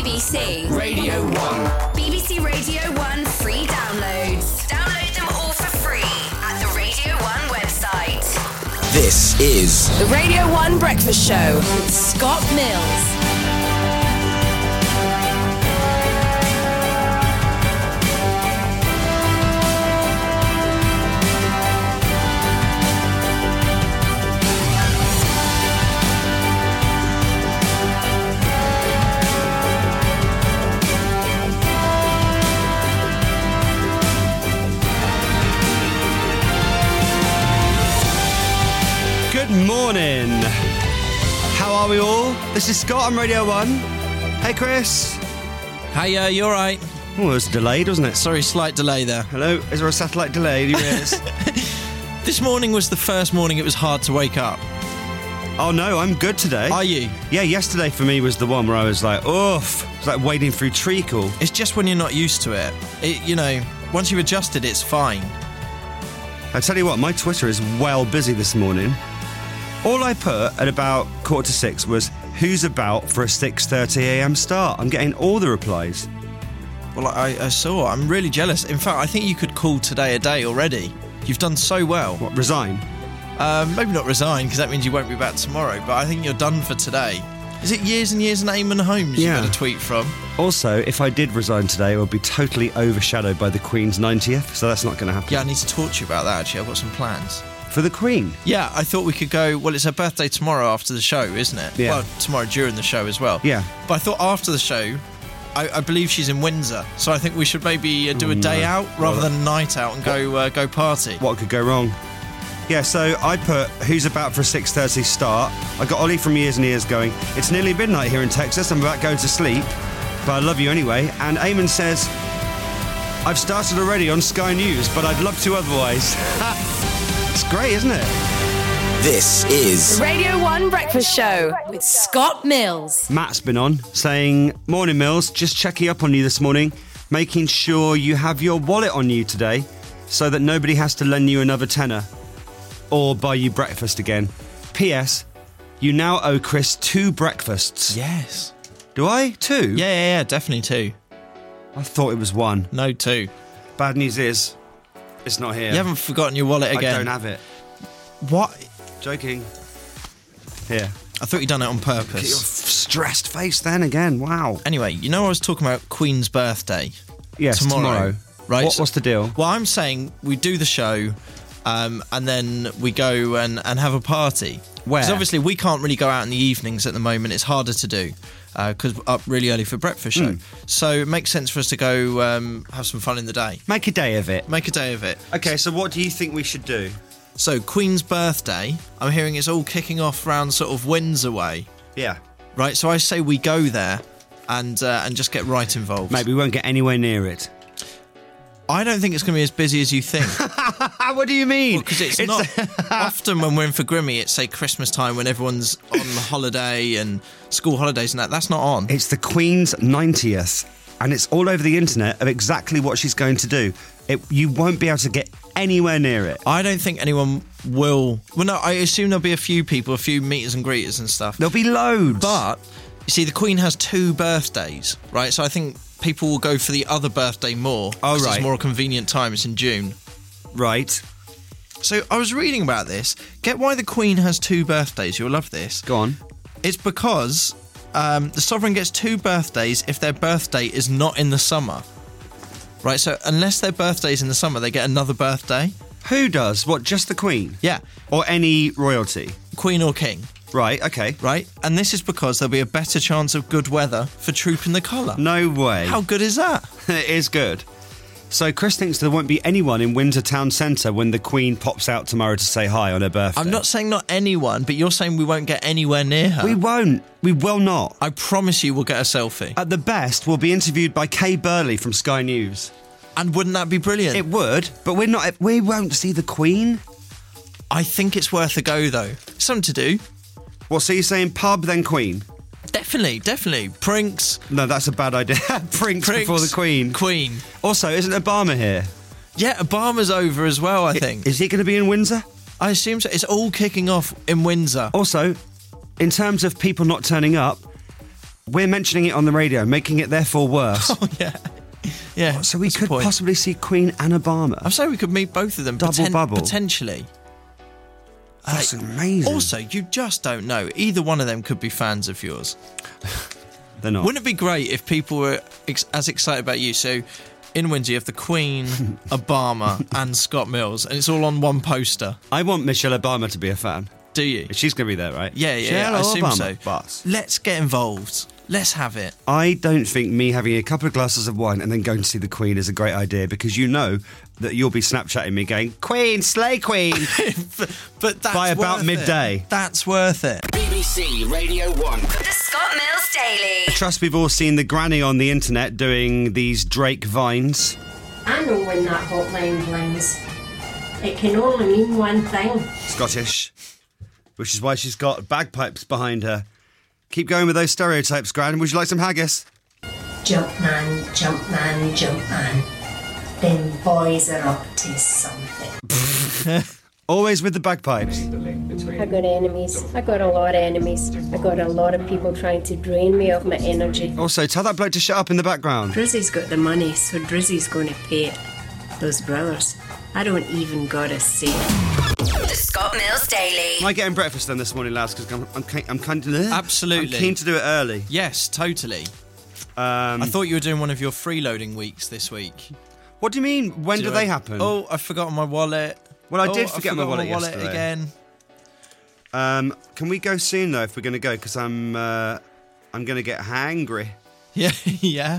BBC. Radio 1. BBC Radio 1 free downloads. Download them all for free at the Radio 1 website. This is The Radio 1 Breakfast Show with Scott Mills. Good morning. How are we all? This is Scott on Radio 1. Hey, Chris. Hey, you alright? Oh, it was delayed, wasn't it? Sorry, slight delay there. Hello? Is there a satellite delay in your ears? This morning was the first morning it was hard to wake up. Oh, no, I'm good today. Are you? Yeah, yesterday for me was the one where I was like, oof. It's like wading through treacle. It's just when you're not used to it. Once you've adjusted, it's fine. I tell you what, my Twitter is well busy this morning. All I put at about 5:45 was, who's about for a 6:30am start? I'm getting all the replies. Well, I saw. I'm really jealous. In fact, I think you could call today a day already. You've done so well. What, resign? Maybe not resign, because that means you won't be back tomorrow, but I think you're done for today. Is it Years and Years and Eamon Holmes you got a tweet from? Also, if I did resign today, it would be totally overshadowed by the Queen's 90th, so that's not going to happen. Yeah, I need to talk to you about that, actually. I've got some plans. For the Queen? Yeah, I thought we could go... Well, it's her birthday tomorrow after the show, isn't it? Yeah. Well, tomorrow during the show as well. Yeah. But I thought after the show, I believe she's in Windsor, so I think we should maybe do a day out rather than a night out and go party. What could go wrong? Yeah, so I put, who's about for a 6:30 start? I got Ollie from Years and Years going, it's nearly midnight here in Texas, I'm about going to sleep, but I love you anyway. And Eamon says, I've started already on Sky News, but I'd love to otherwise. It's great, isn't it? This is The Radio 1 Breakfast Show with Scott Mills. Matt's been on saying, morning Mills, just checking up on you this morning, making sure you have your wallet on you today so that nobody has to lend you another tenner or buy you breakfast again. P.S. You now owe Chris 2 breakfasts. Yes. Do I? 2? Yeah, definitely 2. I thought it was 1. No, 2. Bad news is, it's not here. You haven't forgotten your wallet again. I don't have it. What? Joking. Here. I thought you'd done it on Look at your purpose. stressed face then again. Wow. Anyway, I was talking about Queen's birthday. Yes, tomorrow. Right? What's the deal? Well, I'm saying we do the show, and then we go and have a party. Where? Because obviously we can't really go out in the evenings at the moment. It's harder to do because we're up really early for breakfast show. So it makes sense for us to go have some fun in the day. Make a day of it. Make a day of it. Okay, so what do you think we should do? So Queen's birthday, I'm hearing it's all kicking off round sort of Windsor way. Yeah. Right, so I say we go there and just get right involved. Mate, we won't get anywhere near it. I don't think it's going to be as busy as you think. What do you mean? Because it's not often when we're in for Grimmy, it's say Christmas time when everyone's on holiday and school holidays and that. That's not on. It's the Queen's 90th, and it's all over the internet of exactly what she's going to do. You won't be able to get anywhere near it. I don't think anyone will. Well, no, I assume there'll be a few people, a few meeters and greeters and stuff. There'll be loads. But, you see, the Queen has 2 birthdays, right? So I think people will go for the other birthday more. Oh, 'cause right. It's more a convenient time. It's in June. Right. So I was reading about this. Get why the Queen has 2 birthdays. You'll love this. Go on. It's because the sovereign gets 2 birthdays if their birthday is not in the summer. Right, so unless their birthday's in the summer, they get another birthday. Who does? What, just the Queen? Yeah, Or any royalty? Queen or king. Right, okay. Right, and this is because there'll be a better chance of good weather for trooping the colour. No way. How good is that? It is good. So Chris thinks there won't be anyone in Windsor Town Centre when the Queen pops out tomorrow to say hi on her birthday. I'm not saying not anyone, but you're saying we won't get anywhere near her. We won't. We will not. I promise you we'll get a selfie. At the best, we'll be interviewed by Kay Burley from Sky News. And wouldn't that be brilliant? It would, but we won't see the Queen. I think it's worth a go, though. Something to do. What, so you're saying pub, then Queen? Definitely. Prinks. No, that's a bad idea. Prinks before the Queen. Queen. Also, isn't Obama here? Yeah, Obama's over as well, I think. Is he going to be in Windsor? I assume so. It's all kicking off in Windsor. Also, in terms of people not turning up, We're mentioning it on the radio, making it therefore worse. Oh, yeah. Yeah. So we that's the could point. possibly see Queen and Obama. I'm saying we could meet both of them. Double bubble. Potentially. That's amazing. Also, you just don't know. Either one of them could be fans of yours. They're not. Wouldn't it be great if people were as excited about you? So in Windsor, you have the Queen, Obama and Scott Mills, and it's all on one poster. I want Michelle Obama to be a fan. Do you? She's going to be there, right? Yeah, Michelle I assume Obama. so. Boss. Let's get involved. Let's have it. I don't think me having a couple of glasses of wine and then going to see the Queen is a great idea, because you know that you'll be Snapchatting me going, Queen, slay Queen, but that's by about worth midday. It. That's worth it. BBC Radio 1. The Scott Mills Daily. I trust we've all seen the granny on the internet doing these Drake vines. I know when that hotline rings. It can only mean one thing. Scottish, which is why she's got bagpipes behind her. Keep going with those stereotypes, Gran. Would you like some haggis? Jump man, jump man, jump man. Them boys are up to something. Always with the bagpipes. I got enemies. I got a lot of enemies. I got a lot of people trying to drain me of my energy. Also, tell that bloke to shut up in the background. Drizzy's got the money, so Drizzy's going to pay it. Those brothers, I don't even gotta say it. The Scott Mills Daily. Am I getting breakfast then this morning, lads? Because I'm kind of... Absolutely. I'm keen to do it early. Yes, totally. I thought you were doing one of your freeloading weeks this week. What do you mean? When do they happen? Oh, I've forgotten my wallet. Well, I did forget my wallet yesterday. Again. Can we go soon, though, if we're going to go? Because I'm going to get hangry. Yeah, yeah.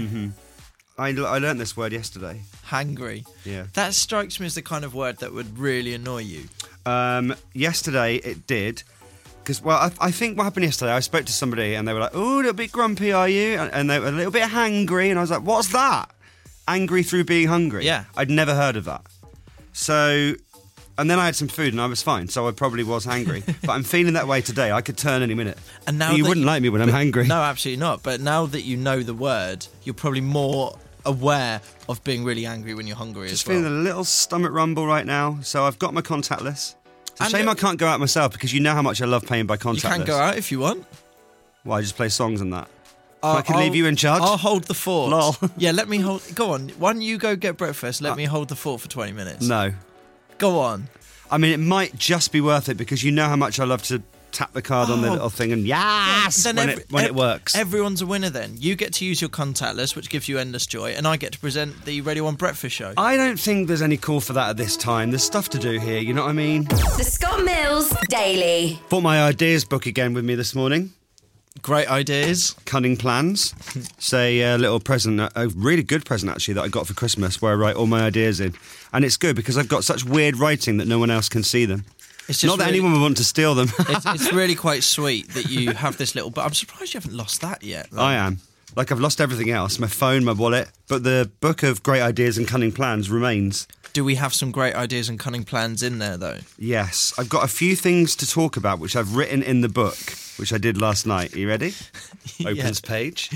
I learnt this word yesterday. Hangry. Yeah. That strikes me as the kind of word that would really annoy you. Yesterday it did. Because, well, I think what happened yesterday, I spoke to somebody and they were like, oh, a little bit grumpy, are you? And they were a little bit hangry. And I was like, what's that? Angry through being hungry. Yeah. I'd never heard of that. So, and then I had some food and I was fine. So I probably was hangry. But I'm feeling that way today. I could turn any minute. And now you wouldn't like me when I'm hangry. No, absolutely not. But now that you know the word, you're probably more aware of being really angry when you're hungry Just as well. feeling a little stomach rumble right now. So I've got my contactless. It's a And shame I can't go out myself because you know how much I love paying by contactless. You can go out if you want. Well, I just play songs and that. I can leave you in charge. I'll hold the fort. Lol. Yeah, let me hold... Go on. Why don't you go get breakfast? Let me hold the fort for 20 minutes. No. Go on. I mean, it might just be worth it because you know how much I love to tap the card on the little thing and yes, Then when it works. Everyone's a winner then. You get to use your contactless, which gives you endless joy, and I get to present the Radio 1 Breakfast Show. I don't think there's any call for that at this time. There's stuff to do here, you know what I mean? The Scott Mills Daily. Bought my ideas book again with me this morning. Great ideas. Cunning Plans. It's a little present, a really good present actually that I got for Christmas where I write all my ideas in. And it's good because I've got such weird writing that no one else can see them. It's just Not that anyone would want to steal them. it's really quite sweet that you have this little... But I'm surprised you haven't lost that yet. Though. I am. Like I've lost everything else, my phone, my wallet, but the book of great ideas and cunning plans remains. Do we have some great ideas and cunning plans in there, though? Yes, I've got a few things to talk about which I've written in the book, which I did last night. Are you ready? Opens page.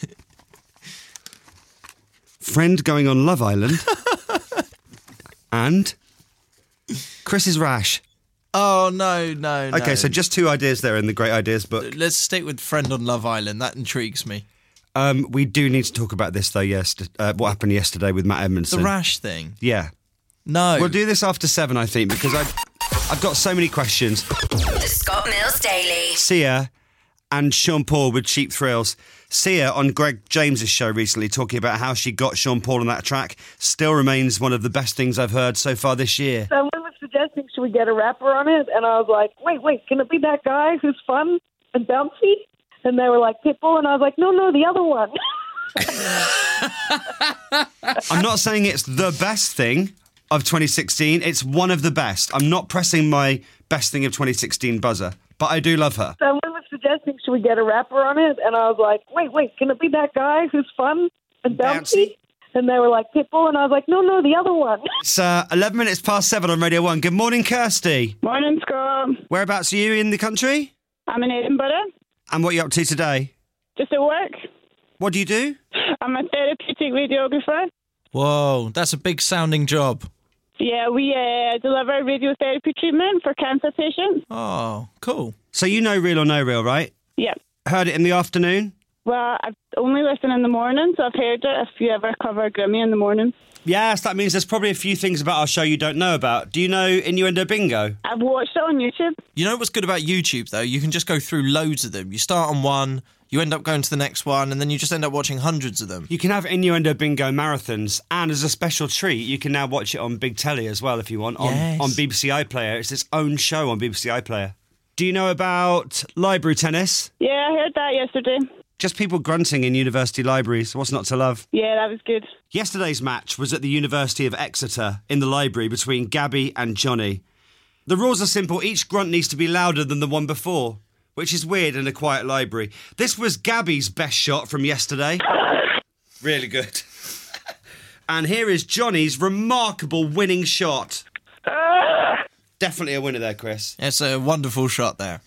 Friend going on Love Island. And Chris's rash. Oh, no. Okay, so just two ideas there in the Great Ideas book. Let's stick with Friend on Love Island. That intrigues me. We do need to talk about this, though, yes. What happened yesterday with Matt Edmondson. The rash thing? Yeah. No. We'll do this after 7, I think, because I've got so many questions. The Scott Mills Daily. Sia and Sean Paul with Cheap Thrills. Sia on Greg James's show recently talking about how she got Sean Paul on that track still remains one of the best things I've heard so far this year. Someone was suggesting, should we get a rapper on it? And I was like, wait, can it be that guy who's fun and bouncy? And they were like, Pitbull. And I was like, no, the other one. I'm not saying it's the best thing of 2016. It's one of the best. I'm not pressing my best thing of 2016 buzzer, but I do love her. Someone was suggesting, should we get a rapper on it? And I was like, wait, can it be that guy who's fun and bouncy? And they were like, Pitbull. And I was like, no, the other one. It's 11 minutes past 7 on Radio 1. Good morning, Kirsty. Morning, Scott. Whereabouts are you in the country? I'm in Edinburgh, And what are you up to today? just at work. What do you do? I'm a therapeutic radiographer. Whoa, that's a big sounding job. Yeah, we deliver radiotherapy treatment for cancer patients. Oh, cool. So you know Real or No Real, right? Yeah. Heard it in the afternoon? Well, I only listen in the morning, so I've heard it if you ever cover Grimmy in the morning. Yes, that means there's probably a few things about our show you don't know about. Do you know Innuendo Bingo? I've watched it on YouTube. You know what's good about YouTube, though? You can just go through loads of them. You start on one, you end up going to the next one, and then you just end up watching hundreds of them. You can have Innuendo Bingo marathons, and as a special treat, you can now watch it on Big Telly as well if you want, on BBC iPlayer. It's its own show on BBC iPlayer. Do you know about library tennis? Yeah, I heard that yesterday. Just people grunting in university libraries. What's not to love? Yeah, that was good. Yesterday's match was at the University of Exeter in the library between Gabby and Johnny. The rules are simple. Each grunt needs to be louder than the one before, which is weird in a quiet library. This was Gabby's best shot from yesterday. Really good. And here is Johnny's remarkable winning shot. Definitely a winner there, Chris. It's a wonderful shot there.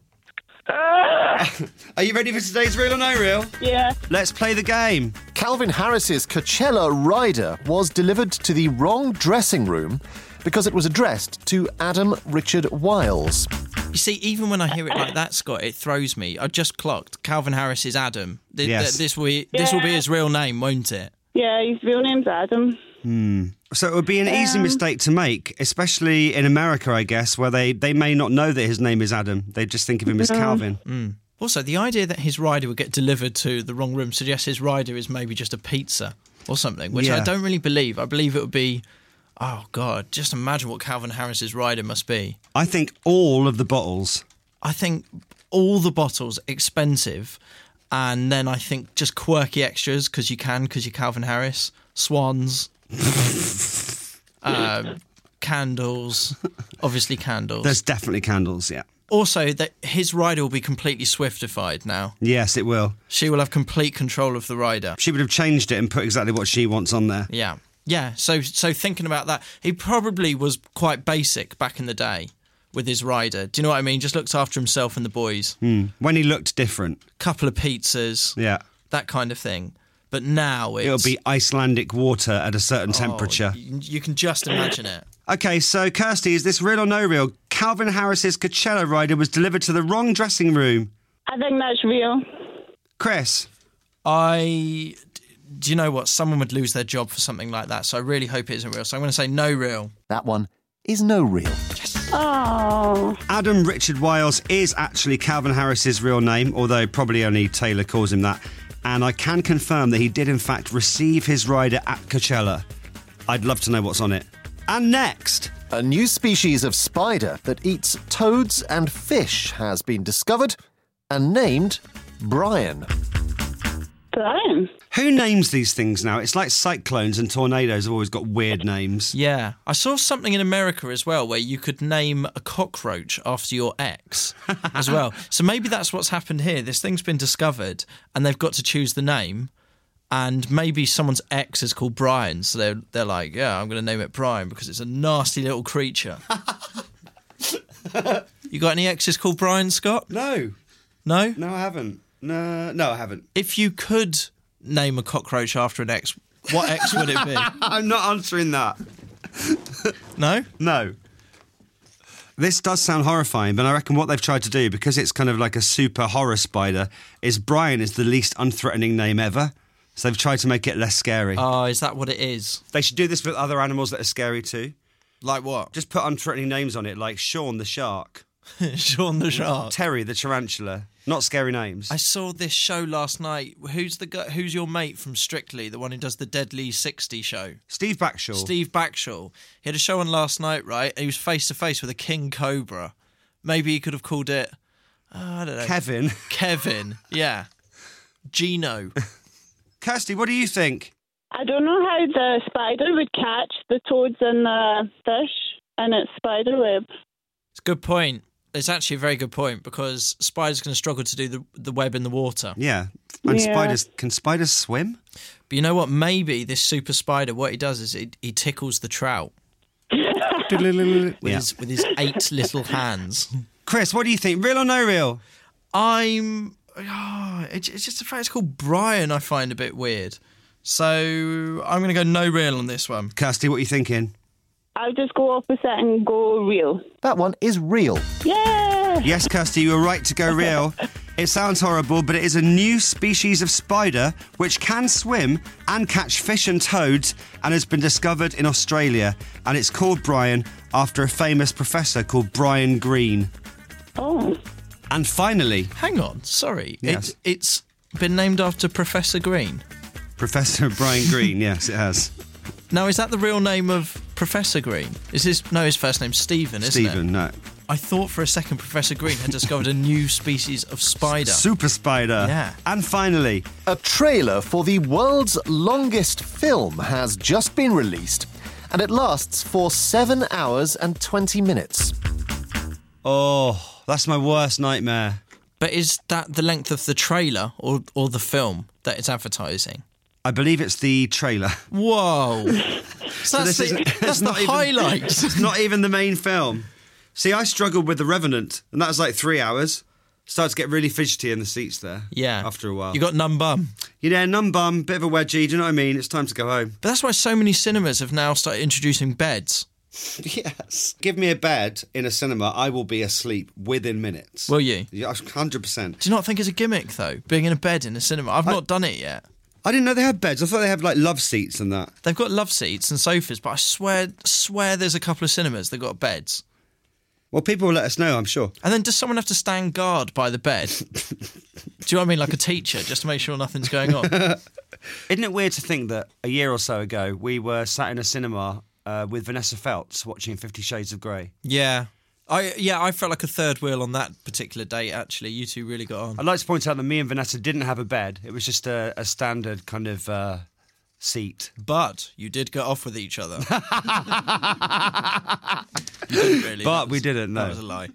Are you ready for today's Real or No Real? Yeah. Let's play the game. Calvin Harris's Coachella rider was delivered to the wrong dressing room because it was addressed to Adam Richard Wiles. You see, even when I hear it like that, Scott, it throws me. I just clocked. Calvin Harris is Adam. Yes. This will be his real name, won't it? Yeah, his real name's Adam. So it would be an easy mistake to make, especially in America, I guess, where they may not know that his name is Adam. They just think of him as Calvin. Also, the idea that his rider would get delivered to the wrong room suggests his rider is maybe just a pizza or something, which I don't really believe. I believe it would be, oh, God, just imagine what Calvin Harris's rider must be. I think all of the bottles. I think all the bottles expensive, and then I think just quirky extras because you're Calvin Harris. Swans. Candles. Obviously candles. There's definitely candles, yeah. Also, that his rider will be completely Swiftified now. Yes, it will. She will have complete control of the rider. She would have changed it and put exactly what she wants on there. Yeah. Yeah, so thinking about that, he probably was quite basic back in the day with his rider. Do you know what I mean? Just looked after himself and the boys. When he looked different. Couple of pizzas. Yeah. That kind of thing. But now it'll be Icelandic water at a certain temperature. You can just imagine it. Okay, so Kirsty, is this real or no real? Calvin Harris's Coachella rider was delivered to the wrong dressing room. I think that's real. Chris? Do you know what? Someone would lose their job for something like that, so I really hope it isn't real. So I'm going to say no real. That one is no real. Oh. Adam Richard Wiles is actually Calvin Harris's real name, although probably only Taylor calls him that. And I can confirm that he did, in fact, receive his rider at Coachella. I'd love to know what's on it. And next... a new species of spider that eats toads and fish has been discovered and named Brian. Brian? Who names these things now? It's like cyclones and tornadoes have always got weird names. Yeah. I saw something in America as well where you could name a cockroach after your ex as well. So maybe that's what's happened here. This thing's been discovered and they've got to choose the name. And maybe someone's ex is called Brian. So they're like, yeah, I'm going to name it Brian because it's a nasty little creature. You got any exes called Brian, Scott? No. No? No, I haven't. No, I haven't. If you could name a cockroach after an ex, what ex would it be? I'm not answering that. No? No. This does sound horrifying, but I reckon what they've tried to do, because it's kind of like a super horror spider, is Brian is the least unthreatening name ever. So they've tried to make it less scary. Oh, is that what it is? They should do this with other animals that are scary too. Like what? Just put unthreatening names on it, like Sean the shark. Sean the shark. Terry the tarantula. Not scary names. I saw this show last night. Who's your mate from Strictly, the one who does the Deadly 60 show? Steve Backshall. Steve Backshall. He had a show on last night, right? And he was face to face with a king cobra. Maybe he could have called it, I don't know. Kevin. Kevin, yeah. Gino. Kirsty, what do you think? I don't know how the spider would catch the toads and the fish in its spider web. It's a good point. It's actually a very good point because spiders are going to struggle to do the web in the water. Yeah. And can spiders swim? But you know what? Maybe this super spider, what he does is he tickles the trout. with his 8 little hands. Chris, what do you think? Real or no real? It's just the fact it's called Brian I find a bit weird. So I'm going to go no real on this one. Kirsty, what are you thinking? I'll just go opposite and go real. That one is real. Yeah! Yes, Kirsty, you were right to go real. It sounds horrible, but it is a new species of spider which can swim and catch fish and toads and has been discovered in Australia. And it's called Brian after a famous professor called Brian Greene. Oh. And finally... Hang on, sorry. Yes. It's been named after Professor Green. Professor Brian Greene, yes, it has. Now, is that the real name of Professor Green? His first name's Stephen, isn't it? Stephen, no. I thought for a second Professor Green had discovered a new species of spider. Super spider. Yeah. And finally... A trailer for the world's longest film has just been released, and it lasts for 7 hours and 20 minutes. Oh, that's my worst nightmare. But is that the length of the trailer or the film that it's advertising? I believe it's the trailer. Whoa. So that's the highlights. It's not even the main film. See, I struggled with The Revenant, and that was like 3 hours. Started to get really fidgety in the seats there. Yeah. After a while. You got numb bum. Yeah, numb bum, bit of a wedgie, do you know what I mean? It's time to go home. But that's why so many cinemas have now started introducing beds. Yes. Give me a bed in a cinema, I will be asleep within minutes. Will you? Yeah, 100%. Do you not think it's a gimmick, though, being in a bed in a cinema? I've not done it yet. I didn't know they had beds. I thought they had, like, love seats and that. They've got love seats and sofas, but I swear there's a couple of cinemas that got beds. Well, people will let us know, I'm sure. And then does someone have to stand guard by the bed? Do you know what I mean? Like a teacher, just to make sure nothing's going on. Isn't it weird to think that a year or so ago we were sat in a cinema with Vanessa Feltz watching 50 Shades of Grey? Yeah. I felt like a third wheel on that particular date, actually. You two really got on. I'd like to point out that me and Vanessa didn't have a bed. It was just a standard kind of seat. But you did get off with each other. You didn't really. But we didn't, no. That was a lie.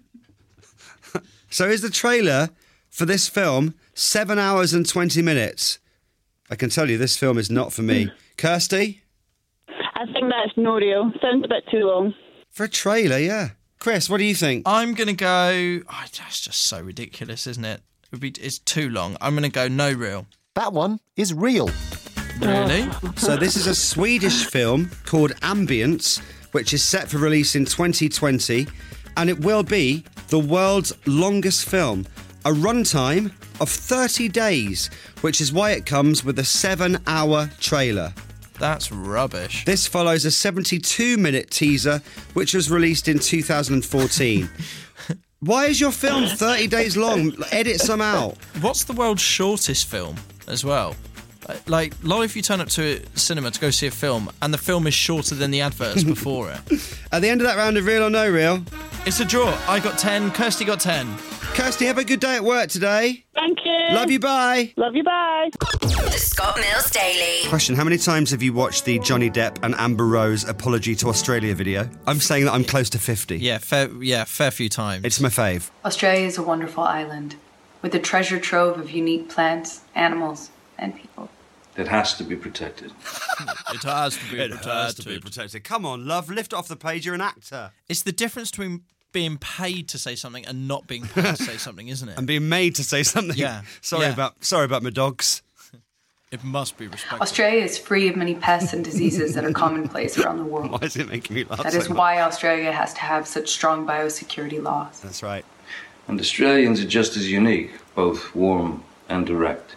So is the trailer for this film 7 hours and 20 minutes? I can tell you this film is not for me. Kirsty? I think that's no real. Sounds a bit too long. For a trailer, yeah. Chris, what do you think? I'm going to go... Oh, that's just so ridiculous, isn't it? It's too long. I'm going to go no real. That one is real. Really? So this is a Swedish film called Ambience, which is set for release in 2020, and it will be the world's longest film, a runtime of 30 days, which is why it comes with a 7-hour trailer. That's rubbish. This follows a 72-minute teaser, which was released in 2014. Why is your film 30 days long? Edit some out. What's the world's shortest film as well? Like, if you turn up to a cinema to go see a film and the film is shorter than the adverts before it. At the end of that round of Real or No Real... It's a draw. I got 10, Kirsty got 10. Kirsty, have a good day at work today. Thank you. Love you, bye. Love you, bye. The Scott Mills Daily. Question, how many times have you watched the Johnny Depp and Amber Rose Apology to Australia video? I'm saying that I'm close to 50. Yeah, fair few times. It's my fave. Australia is a wonderful island with a treasure trove of unique plants, animals, and people. It has to be protected. It has to be It has to be protected. Come on, love, lift it off the page, you're an actor. It's the difference between being paid to say something and not being paid to say something, isn't it? And being made to say something. Yeah. Sorry about my dogs. It must be respected. Australia is free of many pests and diseases that are commonplace around the world. Why is it making me laugh That so is much? why Australia has to have such strong biosecurity laws. That's right. And Australians are just as unique, both warm and direct.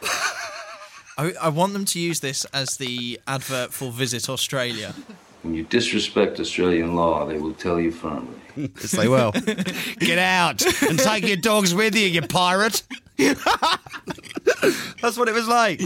I want them to use this as the advert for Visit Australia. When you disrespect Australian law, they will tell you firmly. Yes, they will. Get out and take your dogs with you, you pirate. That's what it was like.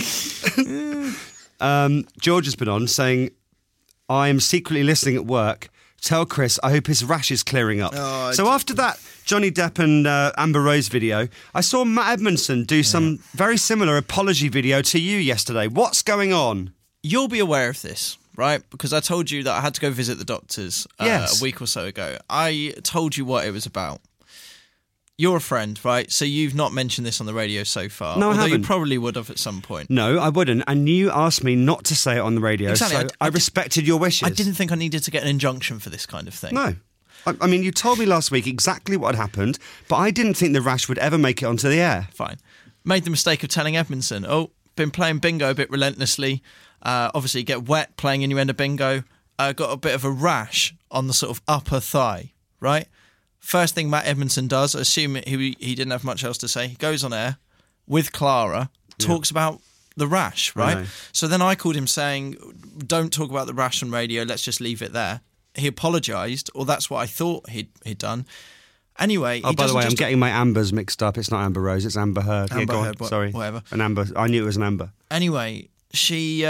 George has been on saying, I am secretly listening at work. Tell Chris I hope his rash is clearing up. So after that Johnny Depp and Amber Rose video, I saw Matt Edmondson do some very similar apology video to you yesterday. What's going on? You'll be aware of this, right? Because I told you that I had to go visit the doctors a week or so ago. I told you what it was about. You're a friend, right? So you've not mentioned this on the radio so far. No, I although haven't. You probably would have at some point. No, I wouldn't. And you asked me not to say it on the radio, Exactly. so I respected your wishes. I didn't think I needed to get an injunction for this kind of thing. No. I mean, you told me last week exactly what had happened, but I didn't think the rash would ever make it onto the air. Fine. Made the mistake of telling Edmondson, been playing bingo a bit relentlessly. Obviously, get wet playing innuendo bingo. Got a bit of a rash on the sort of upper thigh, right? First thing Matt Edmondson does, I assume he didn't have much else to say, he goes on air with Clara talks about the rash, right? So then I called him saying, don't talk about the rash on radio, let's just leave it there. He apologised, or that's what I thought he'd done. Anyway, by the way, I'm getting my Ambers mixed up. It's not Amber Rose, it's Amber Heard. Amber go Heard, on. Sorry. Whatever. An Amber. I knew it was an Amber. Anyway, she...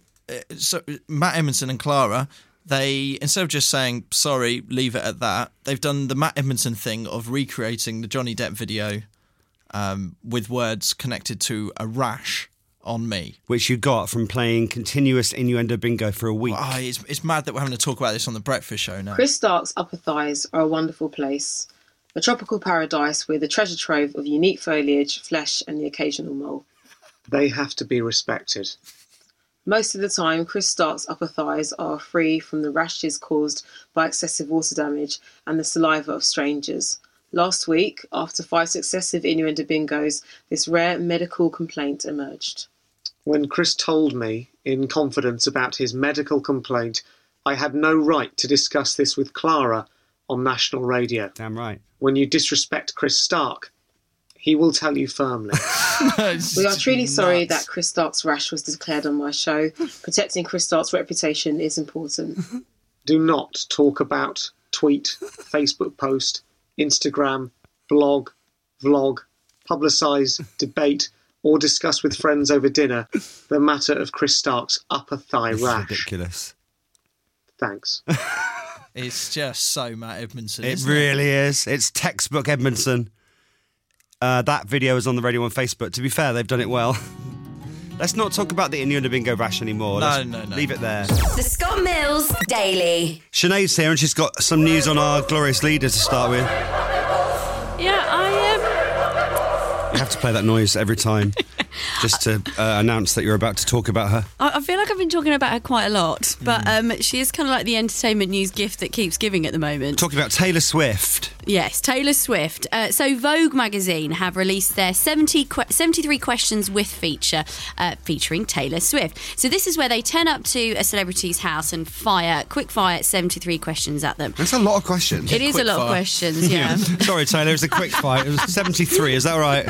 so Matt Edmondson and Clara, they, instead of just saying, sorry, leave it at that, they've done the Matt Edmondson thing of recreating the Johnny Depp video with words connected to a rash on me. Which you got from playing continuous innuendo bingo for a week. Oh, it's mad that we're having to talk about this on the breakfast show now. Chris Stark's upper thighs are a wonderful place. A tropical paradise with a treasure trove of unique foliage, flesh and the occasional mole. They have to be respected. Most of the time, Chris Stark's upper thighs are free from the rashes caused by excessive water damage and the saliva of strangers. Last week, after 5 successive innuendo bingos, this rare medical complaint emerged. When Chris told me in confidence about his medical complaint, I had no right to discuss this with Clara on national radio. Damn right. When you disrespect Chris Stark, he will tell you firmly. We are truly sorry that Chris Stark's rash was declared on my show. Protecting Chris Stark's reputation is important. Do not talk about, tweet, Facebook post, Instagram, blog, vlog, publicise, debate, or discuss with friends over dinner the matter of Chris Stark's upper thigh rash. Ridiculous. Thanks. It's just so Matt Edmondson. It really is. It's textbook Edmondson. That video is on the Radio 1 Facebook. To be fair, they've done it well. Let's not talk about the innuendo bingo rash anymore. No. Leave it there. The Scott Mills Daily. Sinead's here and she's got some news on our glorious leader to start with. Yeah, I am. You have to play that noise every time just to announce that you're about to talk about her. I feel like I've been talking about her quite a lot, but she is kind of like the entertainment news gift that keeps giving at the moment. Talking about Taylor Swift. Yes, Taylor Swift. So Vogue magazine have released their 73 questions with feature featuring Taylor Swift. So this is where they turn up to a celebrity's house and quick fire 73 questions at them. That's a lot of questions. It is a lot of questions, yeah. Sorry, Taylor, it was a quick fire. It was 73, is that right?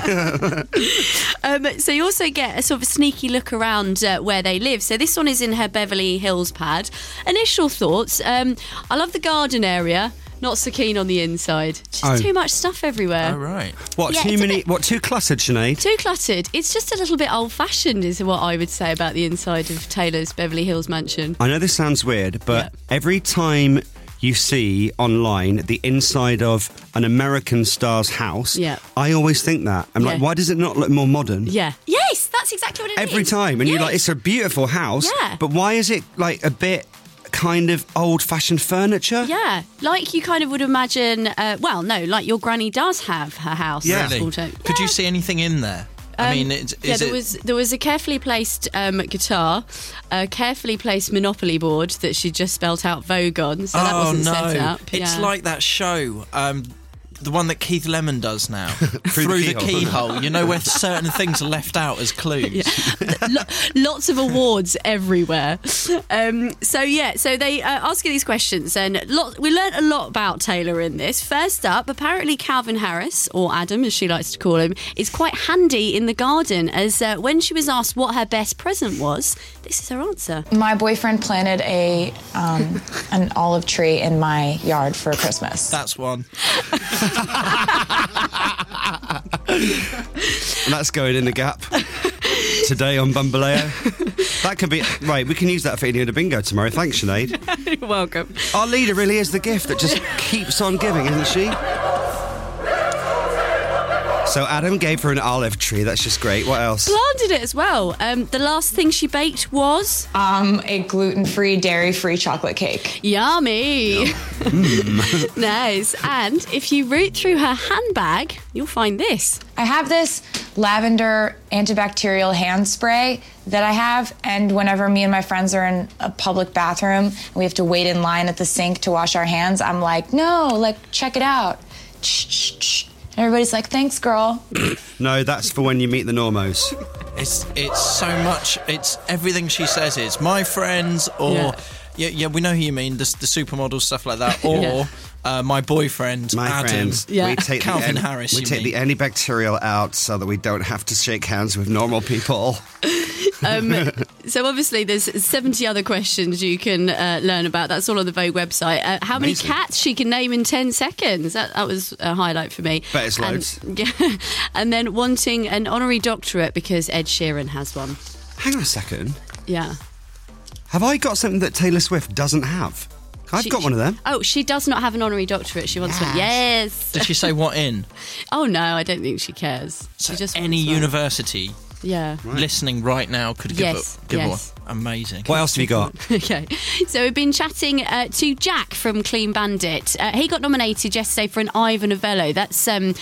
So you also get a sort of a sneaky look around where they live. So this one is in her Beverly Hills pad. Initial thoughts, I love the garden area. Not so keen on the inside. Just too much stuff everywhere. Oh, right. What, too cluttered, Sinead? Too cluttered. It's just a little bit old-fashioned is what I would say about the inside of Taylor's Beverly Hills mansion. I know this sounds weird, but every time you see online the inside of an American star's house, I always think that. I'm like, why does it not look more modern? Yeah. Yes, that's exactly what it is. Every time. And you're like, it's a beautiful house, but why is it like a bit kind of old-fashioned furniture? Yeah, like you kind of would imagine, like your granny does have her house. Yeah. Really? Could you see anything in there? I mean, there was a carefully placed guitar, a carefully placed Monopoly board that she just spelt out Vogue on, so that wasn't set up. It's like that show, the one that Keith Lemon does now, Through the Keyhole. You know, where certain things are left out as clues. Lots of awards everywhere. So they ask you these questions, and we learnt a lot about Taylor in this. First up, apparently Calvin Harris, or Adam as she likes to call him, is quite handy in the garden, as when she was asked what her best present was, this is her answer. My boyfriend planted an olive tree in my yard for Christmas. That's one. And that's going in the gap today on Bambaleo. That could be right. We can use that for Innuendo Bingo tomorrow. Thanks, Sinead. You're welcome. Our leader really is the gift that just keeps on giving, isn't she? So Adam gave her an olive tree. That's just great. What else? Planted it as well. The last thing she baked was a gluten-free, dairy-free chocolate cake. Yummy. Nice. And if you root through her handbag, you'll find this. I have this lavender antibacterial hand spray that I have, and whenever me and my friends are in a public bathroom and we have to wait in line at the sink to wash our hands, I'm like, no, check it out. Shh. And everybody's like, thanks, girl. No, that's for when you meet the normos. It's so much. It's everything she says is my friends, or yeah, we know who you mean, the supermodels, stuff like that, or my boyfriend, My Adam, friends, Yeah. we take Calvin the Harris. We you take mean. the antibacterial out so that we don't have to shake hands with normal people. So obviously there's 70 other questions you can learn about. That's all on the Vogue website. How many Amazing. cats she can name in 10 seconds. That was a highlight for me. Bet it's loads. And then wanting an honorary doctorate because Ed Sheeran has one. Hang on a second. Yeah. Have I got something that Taylor Swift doesn't have? I've got one of them. Oh, she does not have an honorary doctorate. She wants one. Yes. Did she say what in? Oh, no, I don't think she cares. She just Any wants one. university Yeah. listening right now could give Yes, give yes. one. Amazing. What else have you got? Okay, so we've been chatting to Jack from Clean Bandit. He got nominated yesterday for an Ivor Novello. That's the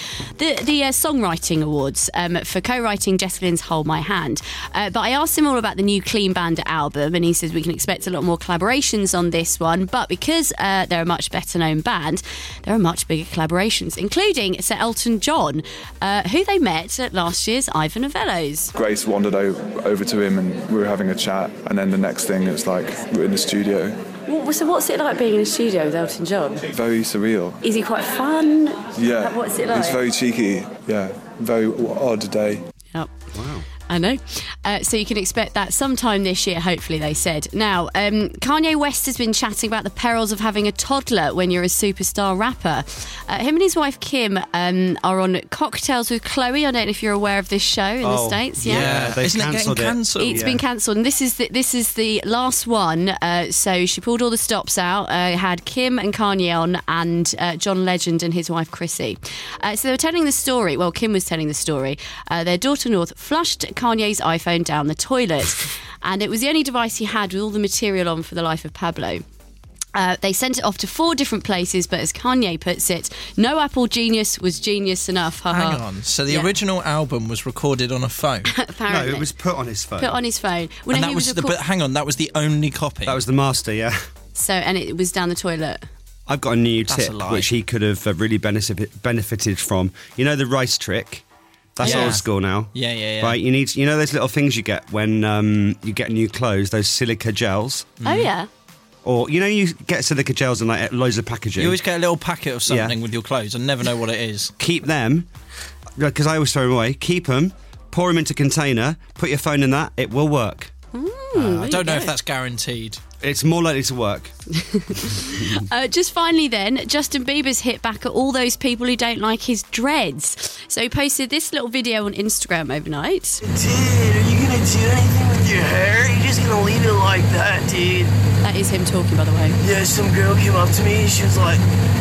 Songwriting Awards for co-writing Jessica Lynn's Hold My Hand. But I asked him all about the new Clean Bandit album, and he says we can expect a lot more collaborations on this one. But because they're a much better known band, there are much bigger collaborations, including Sir Elton John, who they met at last year's Ivor Novellos. Grace wandered over to him and we were having a chat, and then the next thing it's like we're in the studio. So what's it like being in a studio with Elton John? Very surreal. Is he quite fun? Yeah. What's it like? It's very cheeky. Yeah. Very odd day. Yep. Wow. I know. So you can expect that sometime this year, hopefully, they said. Now, Kanye West has been chatting about the perils of having a toddler when you're a superstar rapper. Him and his wife, Kim, are on Cocktails with Chloe. I don't know if you're aware of this show in the States. Yeah, they've Isn't it getting cancelled it. cancelled? It's been cancelled, and this is the last one. So she pulled all the stops out. Had Kim and Kanye on, and John Legend and his wife Chrissy. So they were telling the story. Well, Kim was telling the story. Their daughter North flushed Kanye's iPhone down the toilet, and it was the only device he had with all the material on for the life of Pablo. They sent it off to 4 different places, but as Kanye puts it, no Apple genius was genius enough. Haha. Hang on. So the original album was recorded on a phone. Apparently. No, it was put on his phone. Put on his phone. Well, And no, that he was record- but hang on, that was the only copy. That was the master, yeah. So, and it was down the toilet. I've got a new That's a tip lie. which he could have really benefited from. You know the rice trick? That's Yeah. old school now. Yeah. Right, you know those little things you get when you get new clothes, those silica gels? Oh, yeah. Or, you get silica gels in like loads of packaging. You always get a little packet of something with your clothes and never know what it is. Keep them, because I always throw them away. Keep them, pour them into a container, put your phone in that, it will work. I don't know if that's guaranteed. It's more likely to work. Just finally then, Justin Bieber's hit back at all those people who don't like his dreads. So he posted this little video on Instagram overnight. Dude, are you gonna do anything with your hair? You're just gonna leave it like that, dude. That is him talking, by the way. Yeah, some girl came up to me and she was like,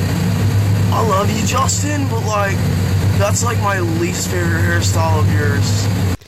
I love you, Justin, but like, that's like my least favorite hairstyle of yours.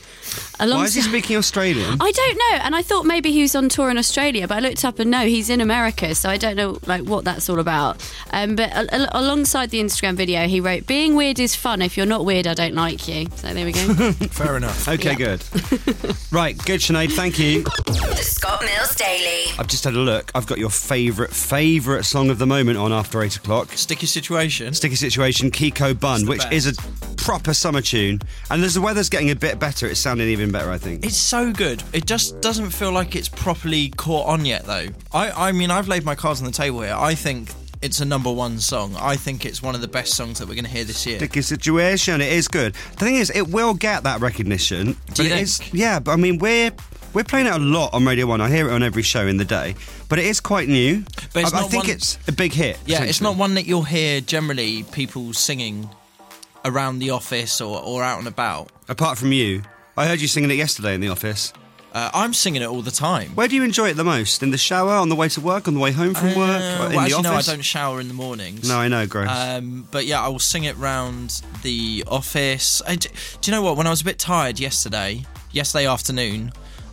Why is he speaking Australian? I don't know, and I thought maybe he was on tour in Australia, but I looked up and no, he's in America, so I don't know what that's all about. But alongside the Instagram video, he wrote, "Being weird is fun. If you're not weird, I don't like you." So there we go. Fair enough. Okay, good. Right, good, Sinead, thank you. The Scott Mills Daily. I've just had a look. I've got your favourite song of the moment on after 8 o'clock. Sticky Situation, Kiko Bun, which is a proper summer tune. And as the weather's getting a bit better, it's sounding even better, I think. It's so good. It just doesn't feel like it's properly caught on yet, though. I mean, I've laid my cards on the table here. I think it's a number 1 song. I think it's one of the best songs that we're going to hear this year. Sticky Situation, it is good. The thing is, it will get that recognition. Do you but think? it is, yeah, but I mean, we're playing it a lot on Radio 1. I hear it on every show in the day. But it is quite new. But it's I not think one- it's a big hit. Yeah, it's not one that you'll hear generally people singing around the office or out and about. Apart from you. I heard you singing it yesterday in the office. I'm singing it all the time. Where do you enjoy it the most? In the shower, on the way to work, on the way home from work, or in the actually, office? no, I don't shower in the mornings. No, I know, gross. But yeah, I will sing it round the office. Do you know what? When I was a bit tired yesterday afternoon,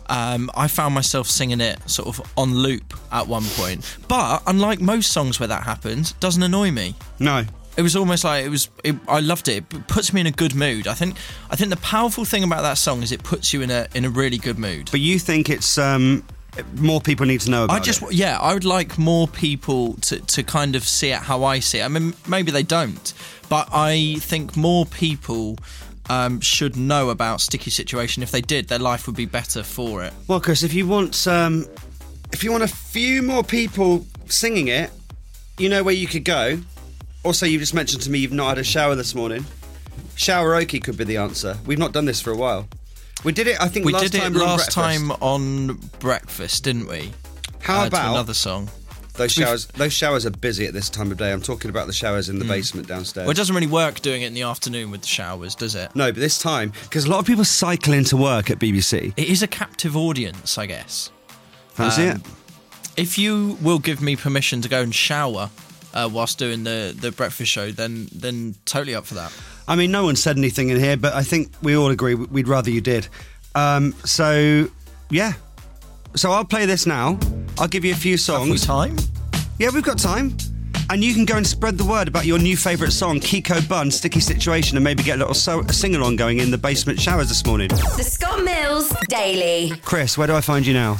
I found myself singing it sort of on loop at one point. But unlike most songs where that happens, it doesn't annoy me. No. It was almost like I loved it. It puts me in a good mood. I think the powerful thing about that song is it puts you in a really good mood. But you think it's more people need to know about it? I would like more people to kind of see it how I see it. I mean, maybe they don't, but I think more people should know about Sticky Situation. If they did, their life would be better for it. Well, Chris, if you want a few more people singing it, you know where you could go. Also, you just mentioned to me you've not had a shower this morning. Showeroki could be the answer. We've not done this for a while. We did it, I think, last time on breakfast, didn't we? How about to another song? Those showers are busy at this time of day. I'm talking about the showers in the basement downstairs. Well, it doesn't really work doing it in the afternoon with the showers, does it? No, but this time, because a lot of people cycle into work at BBC. It is a captive audience, I guess. Fancy it? If you will give me permission to go and shower whilst doing the breakfast show, then totally up for that. I mean, no one said anything in here, but I think we all agree we'd rather you did. So, yeah. So I'll play this now. I'll give you a few songs. Have we time? Yeah, we've got time. And you can go and spread the word about your new favourite song, Kiko Bun, Sticky Situation, and maybe get a little sing-along going in the basement showers this morning. The Scott Mills Daily. Chris, where do I find you now?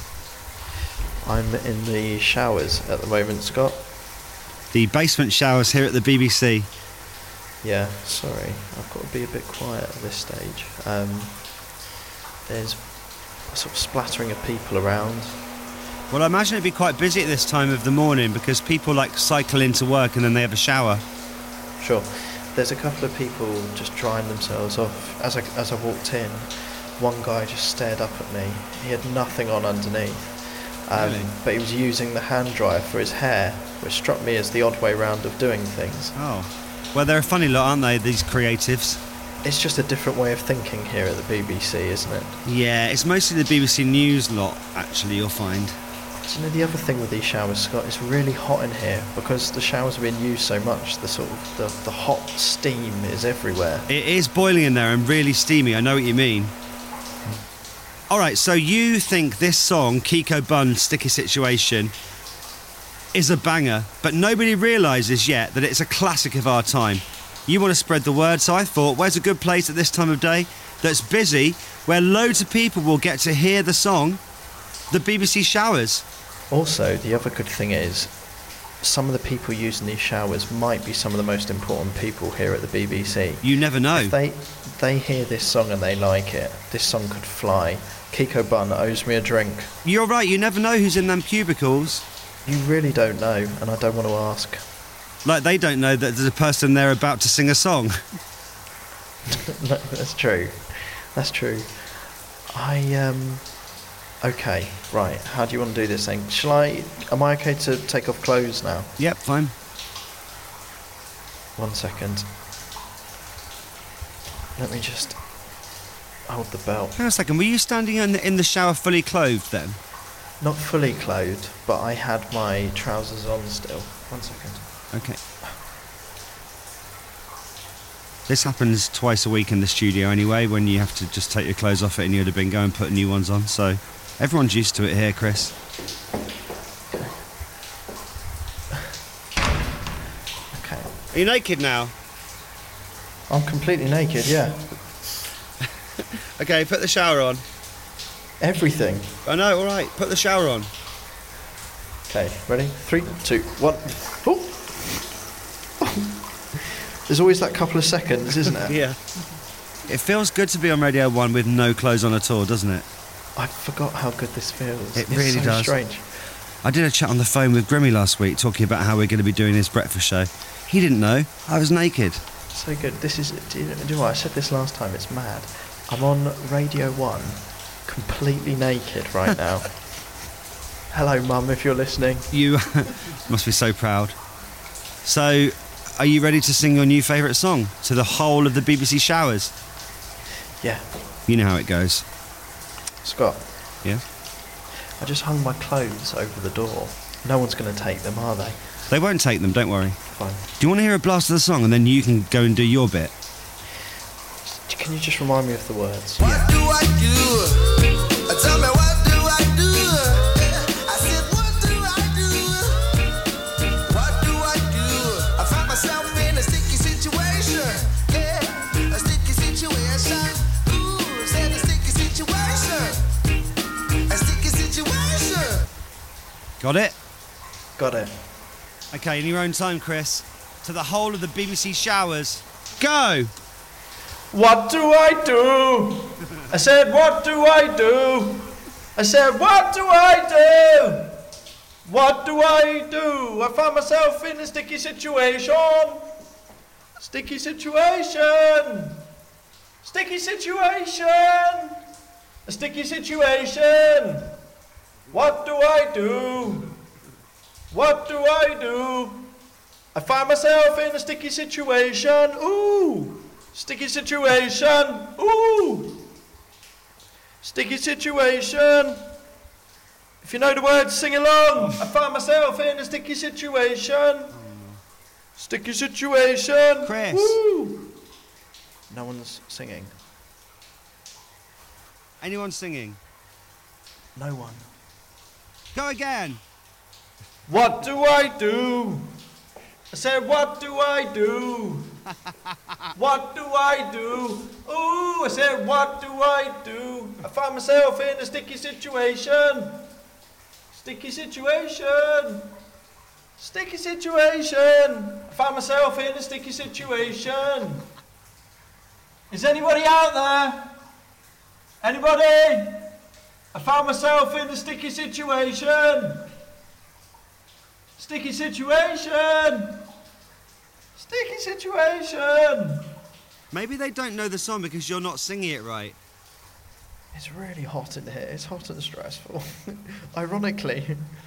I'm in the showers at the moment, Scott. The basement showers here at the BBC. Yeah, sorry. I've got to be a bit quiet at this stage. There's a sort of splattering of people around. Well, I imagine it'd be quite busy at this time of the morning because people cycle into work and then they have a shower. Sure. There's a couple of people just drying themselves off. As I walked in, one guy just stared up at me. He had nothing on underneath. Really? But he was using the hand dryer for his hair, which struck me as the odd way round of doing things. Oh. Well, they're a funny lot, aren't they, these creatives? It's just a different way of thinking here at the BBC, isn't it? Yeah, it's mostly the BBC News lot, actually, you'll find. Do you know the other thing with these showers, Scott? It's really hot in here because the showers are being used so much. The hot steam is everywhere. It is boiling in there and really steamy. I know what you mean. All right, so you think this song, Kiko Bun, Sticky Situation, is a banger, but nobody realises yet that it's a classic of our time. You want to spread the word, so I thought, where's a good place at this time of day that's busy, where loads of people will get to hear the song, the BBC showers? Also, the other good thing is, some of the people using these showers might be some of the most important people here at the BBC. You never know. If they hear this song and they like it, this song could fly. Kiko Bun owes me a drink. You're right, you never know who's in them cubicles. You really don't know, and I don't want to ask. Like they don't know that there's a person there about to sing a song. No, that's true. That's true. Okay, right. How do you want to do this thing? Am I okay to take off clothes now? Yep, fine. 1 second. Let me just hold the belt. Hang on a second, were you standing in the shower fully clothed then? Not fully clothed, but I had my trousers on still. 1 second. Okay. This happens twice a week in the studio anyway, when you have to just take your clothes off at any other bingo and put new ones on, so everyone's used to it here, Chris. Okay. Are you naked now? I'm completely naked, yeah. Okay, put the shower on. Everything? I know, alright, put the shower on. Okay, ready? 3, 2, 1. Oh. There's always that couple of seconds, isn't it? Yeah. It feels good to be on Radio 1 with no clothes on at all, doesn't it? I forgot how good this feels. It really so does. Strange. I did a chat on the phone with Grimmy last week talking about how we're going to be doing his breakfast show. He didn't know. I was naked. So good. This is... Do you know what? I said this last time. It's mad. I'm on Radio 1 completely naked right now. Hello, Mum, if you're listening. You must be so proud. So, are you ready to sing your new favourite song to the whole of the BBC showers? Yeah. You know how it goes. Scott. Yeah? I just hung my clothes over the door. No one's going to take them, are they? They won't take them, don't worry. Fine. Do you want to hear a blast of the song and then you can go and do your bit? Can you just remind me of the words? What do I do? Tell me, what do I do? I said, what do I do? What do I do? I find myself in a sticky situation. Yeah, a sticky situation. Ooh, said a sticky situation. A sticky situation. Got it? Got it. Okay, in your own time, Chris. To the whole of the BBC showers. Go! What do I do? I said, what do I do? I said, what do I do? What do I do? I find myself in a sticky situation. Sticky situation. Sticky situation. A sticky situation. What do I do? What do I do? I find myself in a sticky situation. Ooh. Sticky situation. Ooh. Sticky situation. If you know the words, sing along. I find myself in a sticky situation. Sticky situation. Chris. Woo. No one's singing. Anyone singing? No one. Go again. What do I do? I said, what do I do? What do I do? Ooh, I said, what do I do? I find myself in a sticky situation. Sticky situation. Sticky situation. I find myself in a sticky situation. Is anybody out there? Anybody? I found myself in a sticky situation. Sticky situation. Sticky situation. Maybe they don't know the song because you're not singing it right. It's really hot in here. It's hot and stressful. Ironically,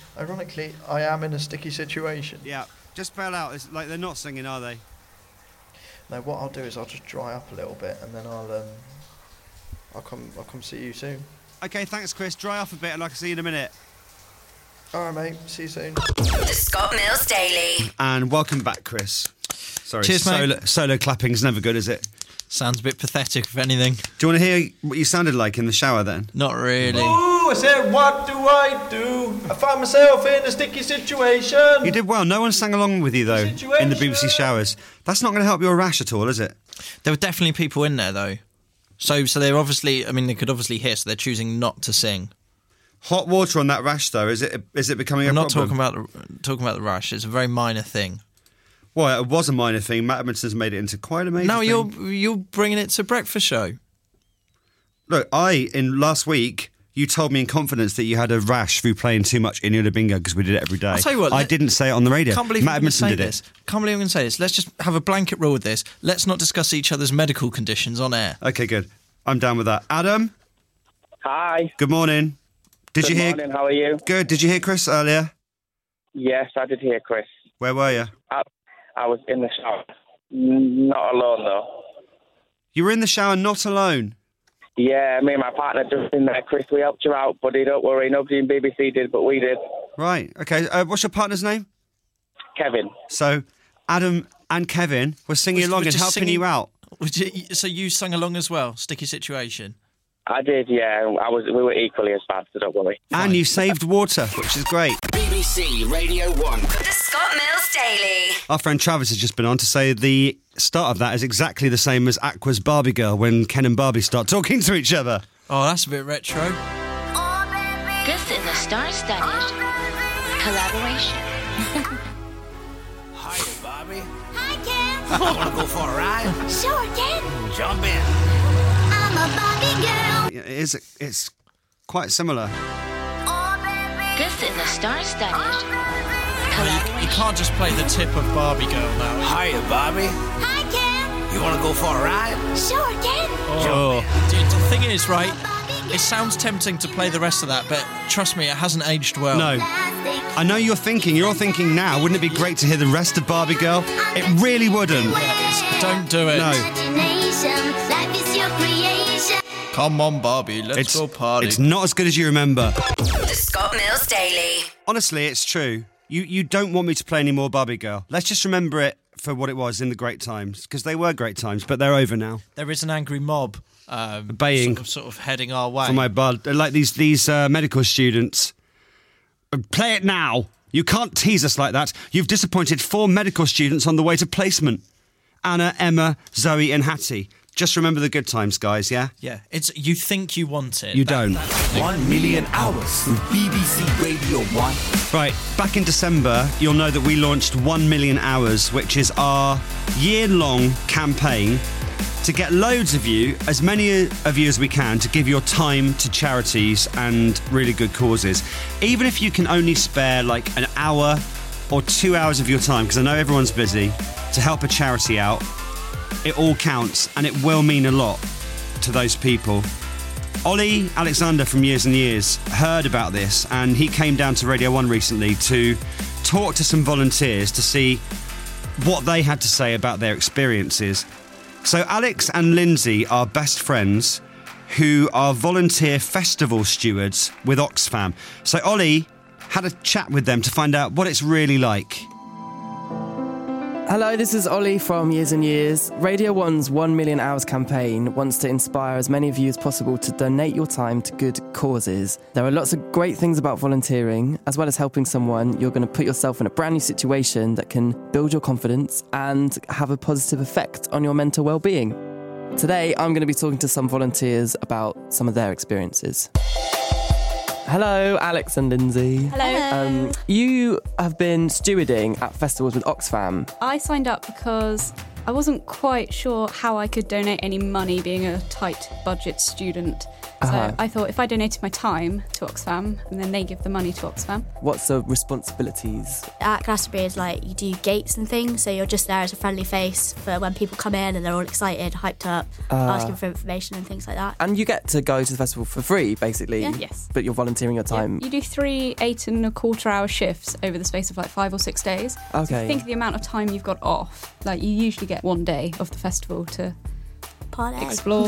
I am in a sticky situation. Yeah, just bail out. It's like they're not singing, are they? No, what I'll do is I'll just dry up a little bit and then I'll come see you soon. Okay, thanks, Chris. Dry off a bit and I can see you in a minute. All right, mate. See you soon. The Scott Mills Daily. And welcome back, Chris. Sorry, Cheers, mate. Solo clapping's never good, is it? Sounds a bit pathetic, if anything. Do you want to hear what you sounded like in the shower then? Not really. Ooh, I said, what do I do? I find myself in a sticky situation. You did well. No one sang along with you, though, in the BBC showers. That's not going to help your rash at all, is it? There were definitely people in there, though. So they're obviously, I mean, they could obviously hear, so they're choosing not to sing. Hot water on that rash, though, is it becoming a problem? I'm not talking about the rash. It's a very minor thing. Well, it was a minor thing. Matt Edmondson's made it into quite a major thing. No, you're bringing it to breakfast show. Look, last week, you told me in confidence that you had a rash through playing too much Inula Bingo because we did it every day. I'll tell you what. I didn't say it on the radio. Can't believe Matt Edmondson did this. Can't believe I'm going to say this. Let's just have a blanket rule with this. Let's not discuss each other's medical conditions on air. Okay, good. I'm down with that. Adam? Hi. Good morning. Good morning, how are you? Good. Did you hear Chris earlier? Yes, I did hear Chris. Where were you? I was in the shower. Not alone, though. You were in the shower, not alone? Yeah, me and my partner just in there. Chris, we helped you out, buddy. Don't worry. Nobody in BBC did, but we did. Right. Okay. What's your partner's name? Kevin. So, Adam and Kevin were singing along and helping you out. So you sang along as well? Sticky situation? I did, yeah. We were equally as bad, so don't worry. And you saved water, which is great. BBC Radio 1. The Scott Mills Daily. Our friend Travis has just been on to say the start of that is exactly the same as Aqua's Barbie Girl when Ken and Barbie start talking to each other. Oh, that's a bit retro. This is a star-studded collaboration. Hi, Bobby. Hi, Ken. Want to go for a ride? Sure, Ken. Jump in. I'm a Barbie girl. It's quite similar. This is a star-studded collaboration. You can't just play the tip of Barbie Girl now. Hiya, Bobby. Hi, Ken. You want to go for a ride? Sure, Ken. Dude, the thing is, right, it sounds tempting to play the rest of that, but trust me, it hasn't aged well. No. I know you're thinking now, wouldn't it be great to hear the rest of Barbie Girl? It really wouldn't. Don't do it. No. Life is your creation. Come on, Barbie, let's go party. It's not as good as you remember. The Scott Mills Daily. Honestly, it's true. You don't want me to play any more Barbie Girl. Let's just remember it for what it was in the great times, because they were great times, but they're over now. There is an angry mob baying, sort of heading our way. For my blood, like these medical students. Play it now. You can't tease us like that. You've disappointed 4 medical students on the way to placement. Anna, Emma, Zoe and Hattie. Just remember the good times, guys, yeah? Yeah, you think you want it. You don't. 1 million hours through BBC Radio 1. Right, back in December, you'll know that we launched 1 million hours, which is our year-long campaign to get loads of you, as many of you as we can, to give your time to charities and really good causes. Even if you can only spare like an hour or 2 hours of your time, because I know everyone's busy, to help a charity out, it all counts and it will mean a lot to those people. Ollie Alexander from Years and Years heard about this, and he came down to Radio 1 recently to talk to some volunteers to see what they had to say about their experiences. So Alex and Lindsay are best friends who are volunteer festival stewards with Oxfam. So Ollie had a chat with them to find out what it's really like. Hello, this is Ollie from Years and Years. Radio 1's 1 Million Hours campaign wants to inspire as many of you as possible to donate your time to good causes. There are lots of great things about volunteering. As well as helping someone, you're going to put yourself in a brand new situation that can build your confidence and have a positive effect on your mental well-being. Today, I'm going to be talking to some volunteers about some of their experiences. Hello, Alex and Lindsay. Hello. You have been stewarding at festivals with Oxfam. I signed up because I wasn't quite sure how I could donate any money being a tight budget student. So I thought if I donated my time to Oxfam and then they give the money to Oxfam. What's the responsibilities? At Glastonbury is like you do gates and things, so you're just there as a friendly face for when people come in and they're all excited, hyped up, asking for information and things like that. And you get to go to the festival for free, basically. Yeah. Yes. But you're volunteering your time. You do 3 8.25-hour shifts over the space of like 5 or 6 days. Okay. So think of the amount of time you've got off. Like you usually get 1 day of the festival to explore.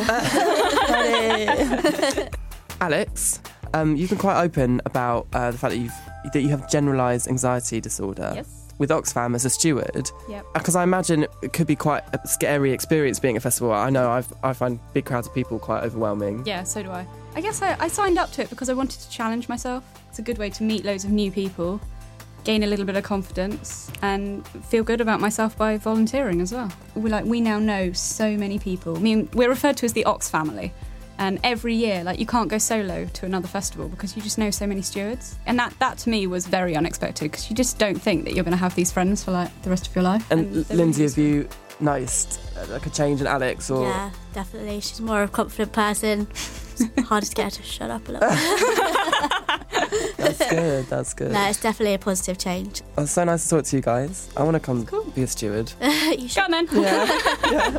Alex, you've been quite open about the fact that you have generalised anxiety disorder. Yes. With Oxfam as a steward. Yep. Because I imagine it could be quite a scary experience being a festival. I know I find big crowds of people quite overwhelming. Yeah, so do I. I guess I signed up to it because I wanted to challenge myself. It's a good way to meet loads of new people, gain a little bit of confidence and feel good about myself by volunteering as well. We now know so many people. I mean, we're referred to as the Ox family. And every year, you can't go solo to another festival because you just know so many stewards. And that to me was very unexpected because you just don't think that you're going to have these friends for the rest of your life. And Lindsay, have you noticed a change in Alex? Or Yeah, definitely. She's more of a confident person. It's harder to get her to shut up a little bit. That's good. No, it's definitely a positive change. Oh, it's so nice to talk to you guys. I want to come be a steward. You should. Go on then. Yeah.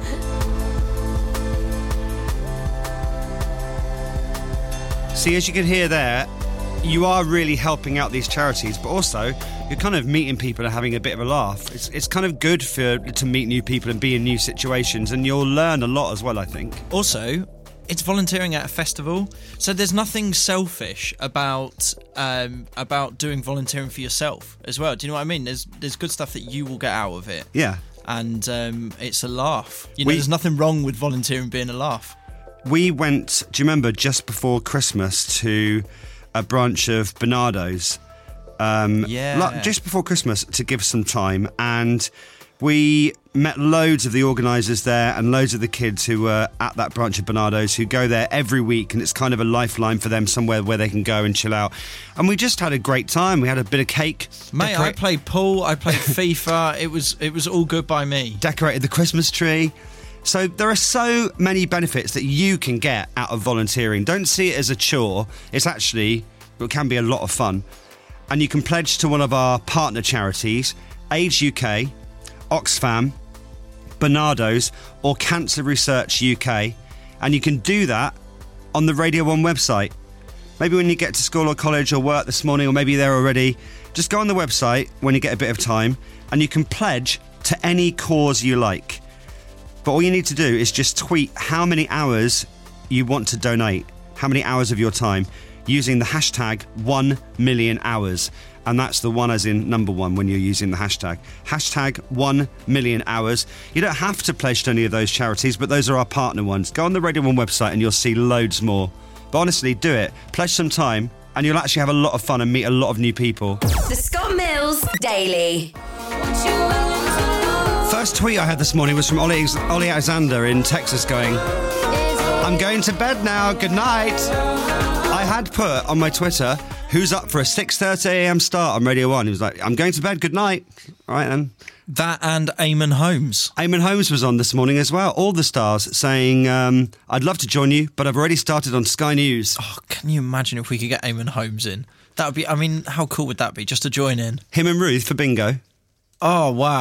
See, as you can hear there, you are really helping out these charities, but also you're kind of meeting people and having a bit of a laugh. It's kind of good to meet new people and be in new situations, and you'll learn a lot as well, I think. Also, it's volunteering at a festival, so there's nothing selfish about doing volunteering for yourself as well. Do you know what I mean? There's good stuff that you will get out of it. Yeah. And it's a laugh. There's nothing wrong with volunteering being a laugh. We went, do you remember, just before Christmas to a branch of Bernardo's. Just before Christmas to give some time, and we met loads of the organisers there and loads of the kids who were at that branch of Bernardo's who go there every week, and it's kind of a lifeline for them, somewhere where they can go and chill out. And we just had a great time. We had a bit of cake. Mate, I played pool, I played FIFA. It was all good by me. Decorated the Christmas tree. So there are so many benefits that you can get out of volunteering. Don't see it as a chore. It can be a lot of fun. And you can pledge to one of our partner charities, AIDS UK, Oxfam, Bernardo's or Cancer Research UK. And you can do that on the Radio 1 website. Maybe when you get to school or college or work this morning, or maybe you're there already, just go on the website when you get a bit of time and you can pledge to any cause you like. But all you need to do is just tweet how many hours you want to donate, how many hours of your time, using the hashtag 1 million hours. And that's the one as in number one when you're using the hashtag. Hashtag 1 million hours. You don't have to pledge to any of those charities, but those are our partner ones. Go on the Radio 1 website and you'll see loads more. But honestly, do it. Pledge some time and you'll actually have a lot of fun and meet a lot of new people. The Scott Mills Daily. First tweet I had this morning was from Ollie Alexander in Texas going, "I'm going to bed now, good night." I had put on my Twitter, who's up for a 6:30am start on Radio 1? He was like, "I'm going to bed, good night." All right then. That and Eamon Holmes. Eamon Holmes was on this morning as well. All the stars saying, "I'd love to join you, but I've already started on Sky News." Oh, can you imagine if we could get Eamon Holmes in? That would be, how cool would that be, just to join in? Him and Ruth for bingo. Oh, wow.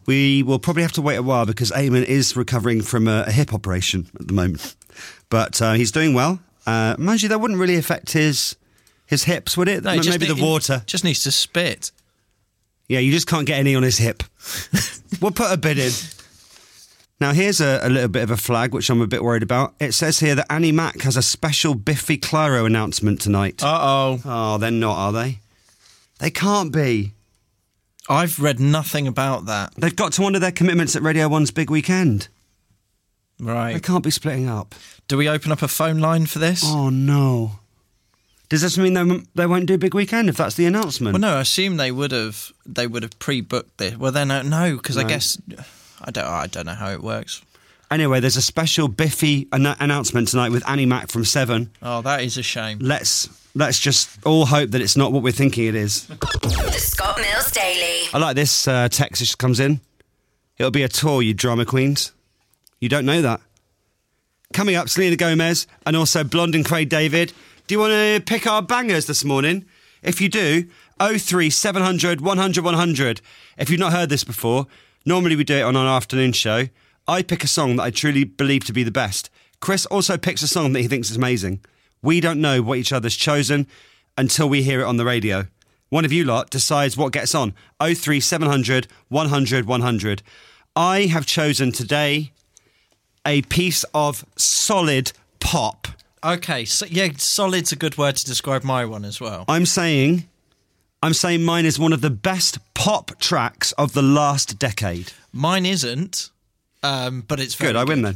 We will probably have to wait a while because Eamon is recovering from a hip operation at the moment. But he's doing well. Mind you, that wouldn't really affect his hips, would it? No, Maybe the water. Just needs to spit. Yeah, you just can't get any on his hip. We'll put a bid in. Now, here's a little bit of a flag, which I'm a bit worried about. It says here that Annie Mac has a special Biffy Clyro announcement tonight. Uh-oh. Oh, they're not, are they? They can't be. I've read nothing about that. They've got to honour their commitments at Radio 1's big weekend. Right. They can't be splitting up. Do we open up a phone line for this? Oh, no. Does this mean they won't do big weekend if that's the announcement? Well, no, I assume they would have pre-booked this. Well, then no, because I guess I don't know how it works. Anyway, there's a special Biffy announcement tonight with Annie Mac from 7. Oh, that is a shame. Let's just all hope that it's not what we're thinking it is. The Scott Mills Daily. I like this text that just comes in. It'll be a tour, you drama queens. You don't know that. Coming up, Selena Gomez and also Blonde and Craig David. Do you want to pick our bangers this morning? If you do, 03700 100 100. If you've not heard this before, normally we do it on our afternoon show. I pick a song that I truly believe to be the best. Chris also picks a song that he thinks is amazing. We don't know what each other's chosen until we hear it on the radio. One of you lot decides what gets on. 03700 100 100. I have chosen today a piece of solid pop. Okay, so yeah, solid's a good word to describe my one as well. I'm saying mine is one of the best pop tracks of the last decade. Mine isn't, but it's very good. I win then.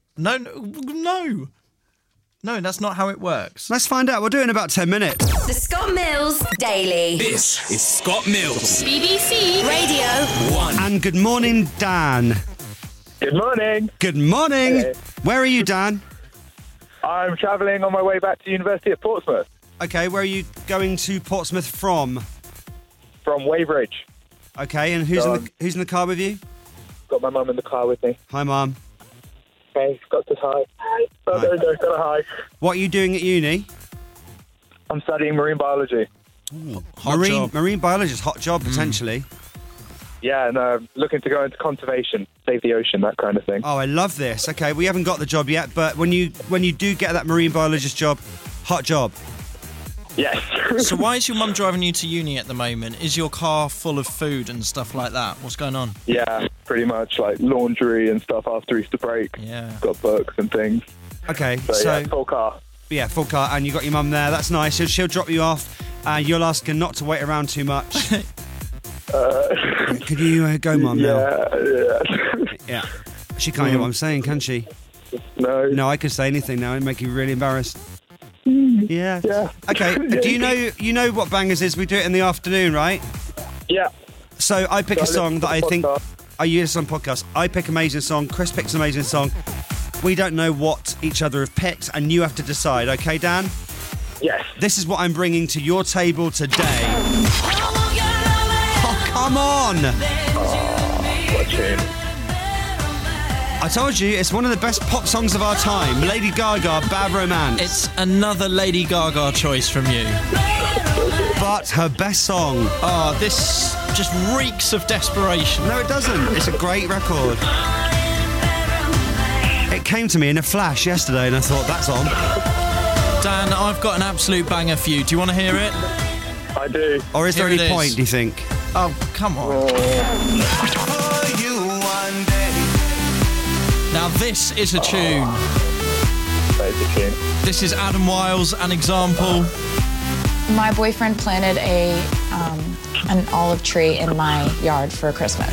No, that's not how it works. Let's find out. We'll do it in about 10 minutes. The Scott Mills Daily. This is Scott Mills. BBC Radio 1. And good morning, Dan. Good morning. Good morning. Hey. Where are you, Dan? I'm travelling on my way back to university at Portsmouth. Okay, where are you going to Portsmouth from? From Weybridge. Okay, and who's in the car with you? Got my mum in the car with me. Hi, Mum. Hey, Scott says hi. Hi. Oh, there we go. Got a hi. What are you doing at uni? I'm studying marine biology. Ooh, hot job. Marine biologist, hot job potentially. Yeah, and looking to go into conservation, save the ocean, that kind of thing. Oh, I love this. Okay, we haven't got the job yet, but when you do get that marine biologist job, hot job. Yes. So why is your mum driving you to uni at the moment? Is your car full of food and stuff like that? What's going on? Yeah, pretty much, like laundry and stuff after Easter break. Yeah. Got books and things. Okay, so yeah, full car. Yeah, full car, and you got your mum there. That's nice. She'll drop you off, and you'll ask her not to wait around too much. Could you go, Mum? Yeah. Yeah. She can't hear what I'm saying, can she? No. No, I could say anything now and make you really embarrassed. Yeah. Yeah. Okay. Do you know what bangers is? We do it in the afternoon, right? Yeah. So I pick a song that I think I use on podcast. I pick an amazing song. Chris picks an amazing song. We don't know what each other have picked, and you have to decide. Okay, Dan? Yes. This is what I'm bringing to your table today. Oh, come on! Oh, what a tune. I told you, it's one of the best pop songs of our time. Lady Gaga, Bad Romance. It's another Lady Gaga choice from you. But her best song. Oh, this just reeks of desperation. No, it doesn't. It's a great record. It came to me in a flash yesterday and I thought, that's on. Dan, I've got an absolute banger for you. Do you want to hear it? I do. Or is there any point, do you think? Oh, come on. Now this is a tune. That is a tune. This is Adam Wiles, An Example. My boyfriend planted an olive tree in my yard for Christmas.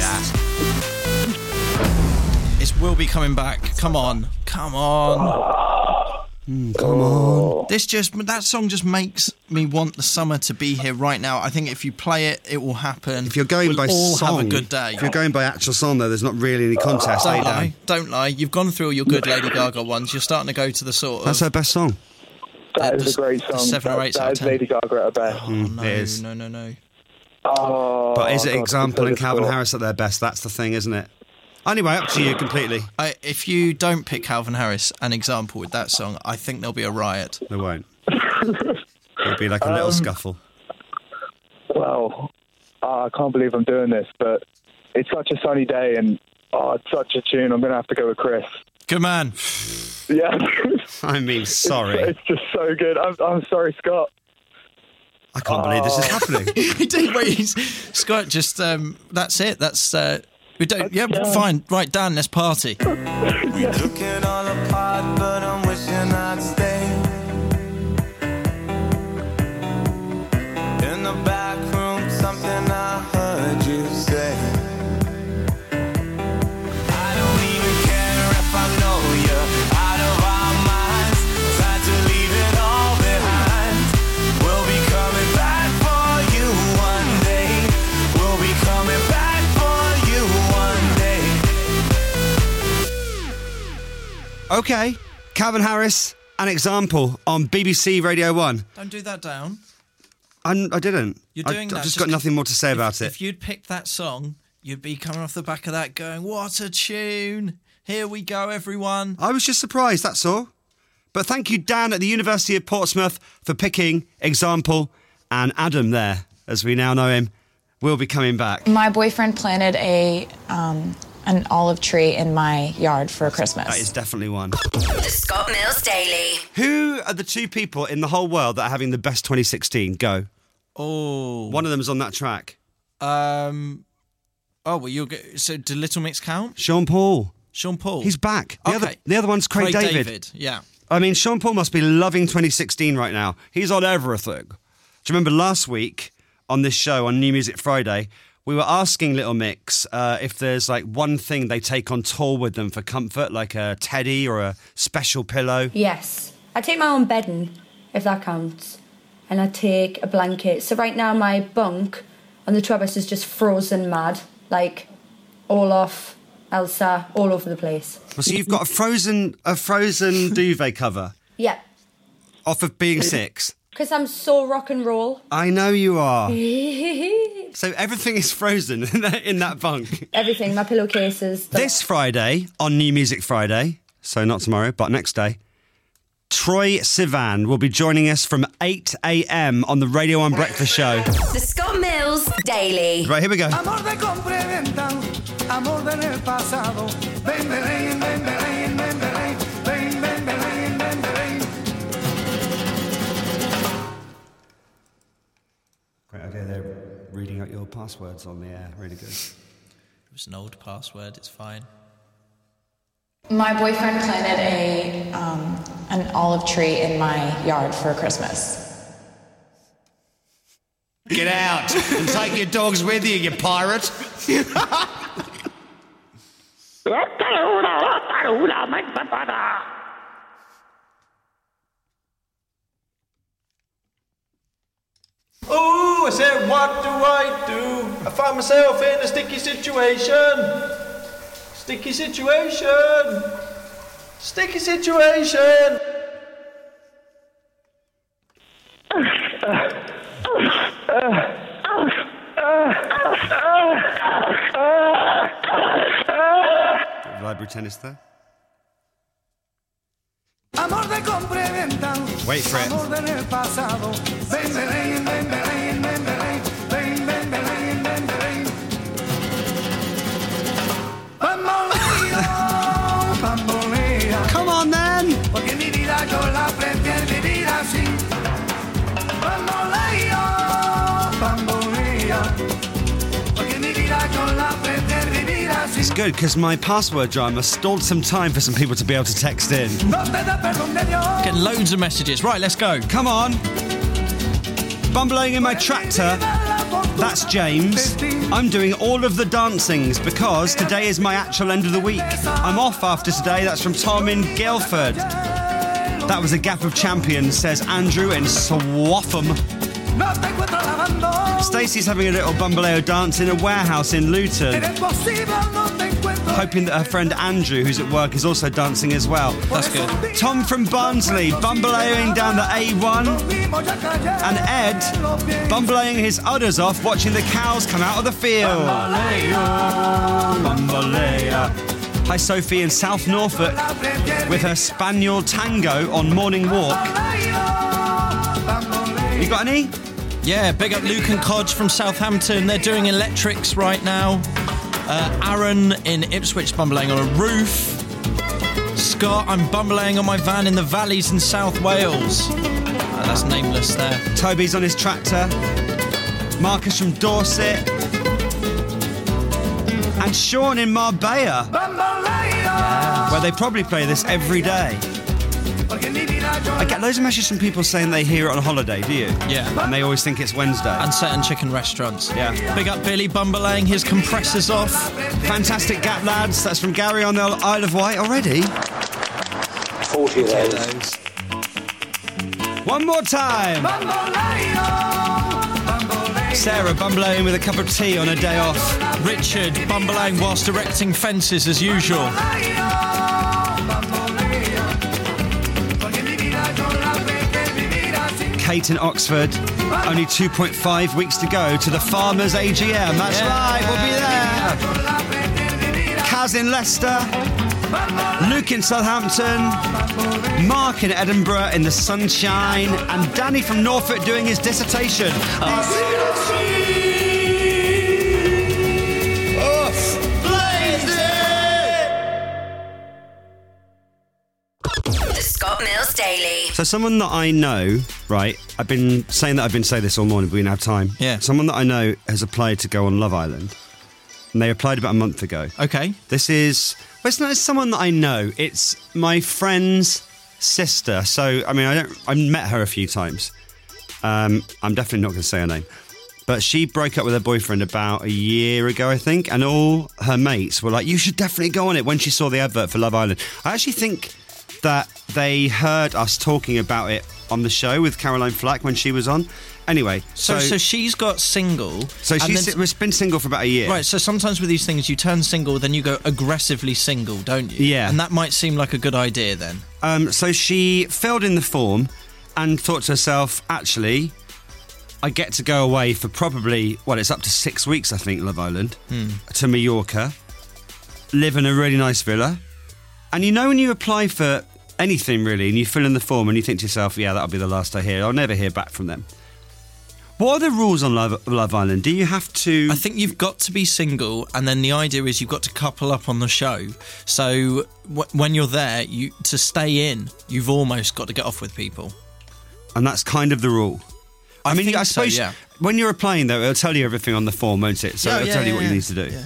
It will be coming back. Come on. Come on. Come on. That song just makes me want the summer to be here right now. I think if you play it, it will happen. If you're going by all song, have a good day. If you're going by actual song, though, there's not really any contest. Don't lie. You've gone through all your good Lady Gaga ones. You're starting to go to the sort of... That's her best song. That is a great song. 7 or 8 that out of is 10. Lady Gaga at her best. Oh, no, it is. No. Oh, But is it God, Example and Calvin score. Harris at their best? That's the thing, isn't it? Anyway, up to you completely. If you don't pick Calvin Harris, An Example, with that song, I think there'll be a riot. There won't. It'll be like a little scuffle. Well, I can't believe I'm doing this, but it's such a sunny day, and it's such a tune. I'm going to have to go with Chris. Good man. Yeah. I mean, sorry. It's just so good. I'm sorry, Scott. I can't believe this is happening. He did wait. Scott, just that's it. That's we don't. Yeah, fine. Right, Dan, let's party. We took it all apart, but I'm wishing I'd stay in the back room. Something I heard you say. I don't even care if I know you're out of our minds. Tried to leave it all behind. We'll be coming back for you one day. We'll be coming back for you one day. Okay, Calvin Harris, An Example on BBC Radio 1. Don't do that down. I didn't. You're doing that. I've just got nothing more to say about it. If you'd picked that song, you'd be coming off the back of that going, what a tune. Here we go, everyone. I was just surprised, that's all. But thank you, Dan, at the University of Portsmouth, for picking Example, and Adam there, as we now know him, will be coming back. My boyfriend planted an olive tree in my yard for Christmas. That is definitely one. The Scott Mills Daily. Who are the two people in the whole world that are having the best 2016? Go. Oh. One of them is on that track. Oh, well, so do Little Mix count? Sean Paul. Sean Paul. He's back. Okay. The other one's Craig David. Yeah. I mean, Sean Paul must be loving 2016 right now. He's on everything. Do you remember last week on this show, on New Music Friday, we were asking Little Mix if there's like one thing they take on tour with them for comfort, like a teddy or a special pillow? Yes. I take my own bedding, if that counts. And I take a blanket. So right now my bunk on the Travis is just frozen mad. Like, Olaf, Elsa, all over the place. Well, so you've got a frozen duvet cover? Yeah. Off of Being Six? Because I'm so rock and roll. I know you are. So everything is frozen in that bunk? Everything, my pillowcases. This Friday, on New Music Friday, so not tomorrow, but next day, Troy Sivan will be joining us from 8 a.m. on the Radio 1 Breakfast Show. The Scott Mills Daily. Right, here we go. Amor de compra y venta, amor del pasado. Ven, Belén, ven, Belén, ven, Belén, ven, ven, Belén, ven, Belén. Great idea, they're reading out your passwords on the air. Really good. It was an old password, it's fine. My boyfriend planted an olive tree in my yard for Christmas. Get out and take your dogs with you, you pirate. Ooh, I said, what do I do? I find myself in a sticky situation. Sticky situation. Sticky situation. Library tennis there. Amor de compra y venta. Wait for it. Amor del pasado. Ven, Belén, ven, Belén, ven, Belén, ven, ven, Belén, ven, Belén. Bamboleo, bambolea. Come on then. Porque mi vida yo la prefiero vivir así. Bamboleo, bambolea. Porque mi vida yo la prefiero vivir así. It's good because my password drama stalled some time for some people to be able to text in. No te da perdón de Dios. Getting loads of messages. Right, let's go. Come on. Bumbling in my tractor. That's James. I'm doing all of the dancings because today is my actual end of the week. I'm off after today. That's from Tom in Guildford. That was a gap of champions, says Andrew in Swaffham. Stacey's having a little bumbaleo dance in a warehouse in Luton. Hoping that her friend Andrew, who's at work, is also dancing as well. That's good. Tom from Barnsley, bumbaleoing down the A1. And Ed, bumbaleoing his udders off, watching the cows come out of the field. Bambaleo. Hi, Sophie in South Norfolk with her Spaniel Tango on morning walk. You got any? Yeah, big up Luke and Codge from Southampton. They're doing electrics right now. Aaron in Ipswich, bumbling on a roof. Scott, I'm bumbling on my van in the valleys in South Wales. That's nameless there. Toby's on his tractor. Marcus from Dorset. And Sean in Marbella. Yeah. Where they probably play this every day. I get loads of messages from people saying they hear it on holiday, do you? Yeah. And they always think it's Wednesday. And certain chicken restaurants. Yeah. Big up Billy bumbling his compressors off. Fantastic Gap Lads. That's from Gary on the Isle of Wight already. 40 of those. One more time. Sarah bumbling with a cup of tea on a day off. Richard bumbling whilst erecting fences as usual. Kate in Oxford. Only 2.5 weeks to go to the Farmers AGM. That's right, we'll be there. Kaz in Leicester. Luke in Southampton. Mark in Edinburgh in the sunshine. And Danny from Norfolk doing his dissertation. The Scott Mills Daily. So someone that I know, right, I've been saying this all morning, but we didn't have time. Yeah. Someone that I know has applied to go on Love Island. And they applied about a month ago. Okay. This is... Well, it's not someone that I know. It's my friend's sister. So, I mean, I met her a few times. I'm definitely not going to say her name. But she broke up with her boyfriend about a year ago, I think. And all her mates were like, you should definitely go on it when she saw the advert for Love Island. I actually think that they heard us talking about it on the show with Caroline Flack when she was on. Anyway, so she's got single. So she's been single for about a year. Right, so sometimes with these things, you turn single, then you go aggressively single, don't you? Yeah. And that might seem like a good idea then. So she filled in the form and thought to herself, actually, I get to go away for probably, it's up to 6 weeks, I think, Love Island, to Mallorca, live in a really nice villa. And you know when you apply for anything, really, and you fill in the form and you think to yourself, yeah, that'll be the last I hear. I'll never hear back from them. What are the rules on Love Island? Do you have to... I think you've got to be single, and then the idea is you've got to couple up on the show. So when you're there, to stay in, you've almost got to get off with people. And that's kind of the rule. I suppose so, yeah. When you're applying, though, it'll tell you everything on the form, won't it? So it'll tell you what you need to do. Yeah.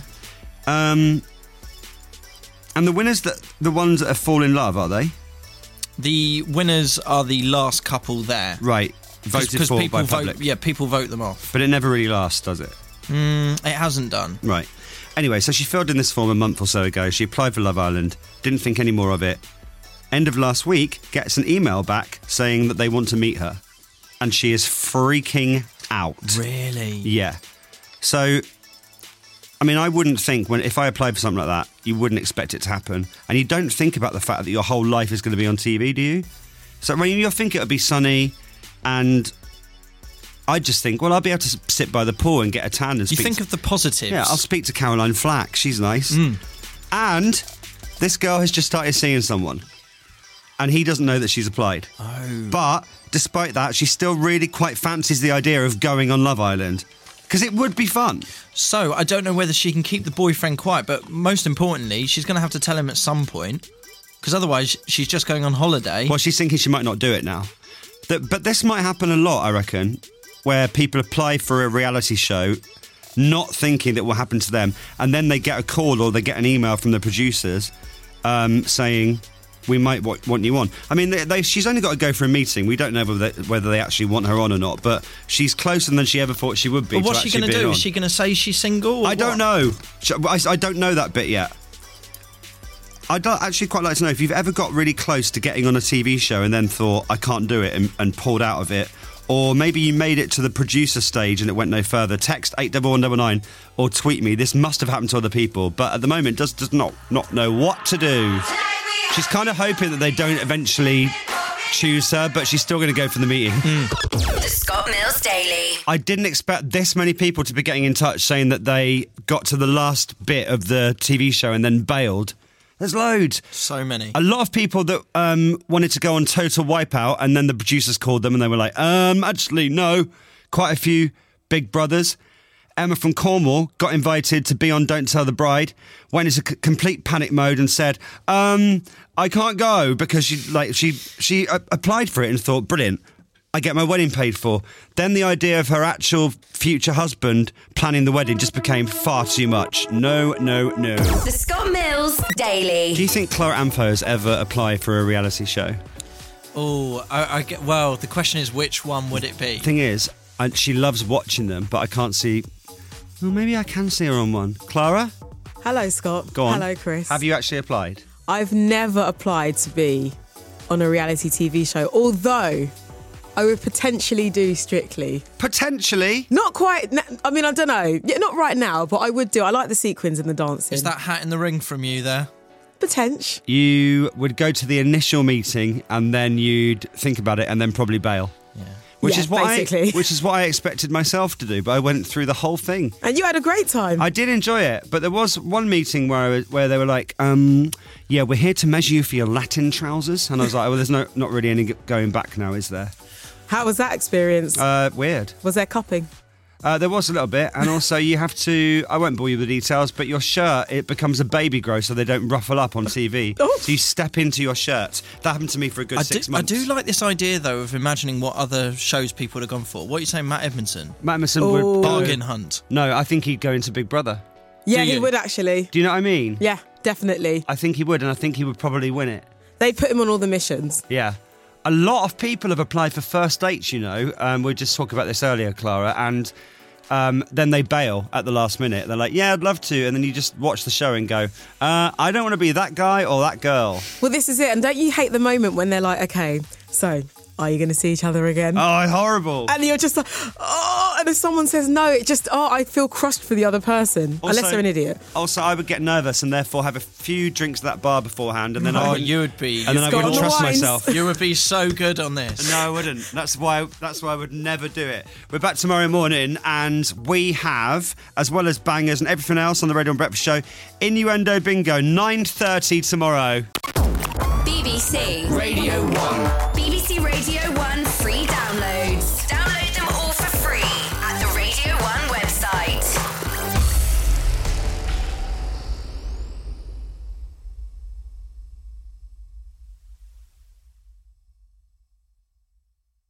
And the winners, the ones that have fallen in love, are they? The winners are the last couple there. Right. Voted for by public. People vote them off. But it never really lasts, does it? It hasn't done. Right. Anyway, so she filled in this form a month or so ago. She applied for Love Island, didn't think any more of it. End of last week, gets an email back saying that they want to meet her. And she is freaking out. Really? Yeah. So, I mean, I wouldn't think, if I applied for something like that, you wouldn't expect it to happen. And you don't think about the fact that your whole life is going to be on TV, do you? So, I mean, you'll think it'll be sunny. And I just think, I'll be able to sit by the pool and get a tan and speak. You think of the positives. Yeah, I'll speak to Caroline Flack. She's nice. And this girl has just started seeing someone. And he doesn't know that she's applied. Oh. But despite that, she still really quite fancies the idea of going on Love Island. Because it would be fun. So, I don't know whether she can keep the boyfriend quiet, but most importantly, she's going to have to tell him at some point. Because otherwise, she's just going on holiday. Well, she's thinking she might not do it now. But this might happen a lot, I reckon, where people apply for a reality show not thinking that will happen to them, and then they get a call or they get an email from the producers saying, we might want you on. I mean, she's only got to go for a meeting. We don't know whether they actually want her on or not, but she's closer than she ever thought she would be. But what's she going to do? Is she going to say she's single? I don't know. I don't know that bit yet. I'd actually quite like to know if you've ever got really close to getting on a TV show and then thought, I can't do it, and pulled out of it. Or maybe you made it to the producer stage and it went no further. Text 81199 or tweet me. This must have happened to other people, but at the moment does not know what to do. She's kind of hoping that they don't eventually choose her, but she's still going to go for the meeting. The Scott Mills Daily. I didn't expect this many people to be getting in touch saying that they got to the last bit of the TV show and then bailed. There's loads. So many. A lot of people that wanted to go on Total Wipeout, and then the producers called them and they were like, actually, no. Quite a few Big Brothers. Emma from Cornwall got invited to be on Don't Tell the Bride, went into complete panic mode and said, I can't go because she applied for it and thought, brilliant, I get my wedding paid for. Then the idea of her actual future husband planning the wedding just became far too much. No. The Scott Mills Daily. Do you think Clara Amphos ever apply for a reality show? Oh, I get. Well, the question is, which one would it be? Thing is, she loves watching them, but I can't see. Well, maybe I can see her on one. Clara? Hello, Scott. Go on. Hello, Chris. Have you actually applied? I've never applied to be on a reality TV show, although I would potentially do Strictly. Potentially? Not quite. I mean, I don't know. Yeah, not right now, but I would do. I like the sequins and the dancing. Is that hat in the ring from you there? Potential. You would go to the initial meeting and then you'd think about it and then probably bail. Yeah. Which is what I expected myself to do, but I went through the whole thing. And you had a great time. I did enjoy it, but there was one meeting where they were like, yeah, we're here to measure you for your Latin trousers. And I was like, well, there's not really any going back now, is there? How was that experience? Weird. Was there cupping? There was a little bit, and also you have to, I won't bore you with the details, but your shirt, it becomes a baby grow so they don't ruffle up on TV. Oh. So you step into your shirt. That happened to me for a good 6 months. I do like this idea, though, of imagining what other shows people would have gone for. What are you saying, Matt Edmondson? Matt Edmondson would... Bargain hunt. No, I think he'd go into Big Brother. Yeah, he would actually. Do you know what I mean? Yeah, definitely. I think he would, and I think he would probably win it. They put him on all the missions. Yeah. A lot of people have applied for first dates, you know. We were just talking about this earlier, Clara, and... then they bail at the last minute. They're like, yeah, I'd love to. And then you just watch the show and go, I don't want to be that guy or that girl. Well, this is it. And don't you hate the moment when they're like, okay, so are you going to see each other again? Oh, it's horrible. And you're just like, oh, and if someone says no, it just, I feel crushed for the other person. Also, unless they're an idiot. Also, I would get nervous and therefore have a few drinks at that bar beforehand. And then you would be. And then I wouldn't trust myself. You would be so good on this. No, I wouldn't. That's why I would never do it. We're back tomorrow morning and we have, as well as bangers and everything else on the Radio and Breakfast Show, Innuendo Bingo, 9:30 tomorrow. BBC Radio 1. BBC Radio 1 free downloads. Download them all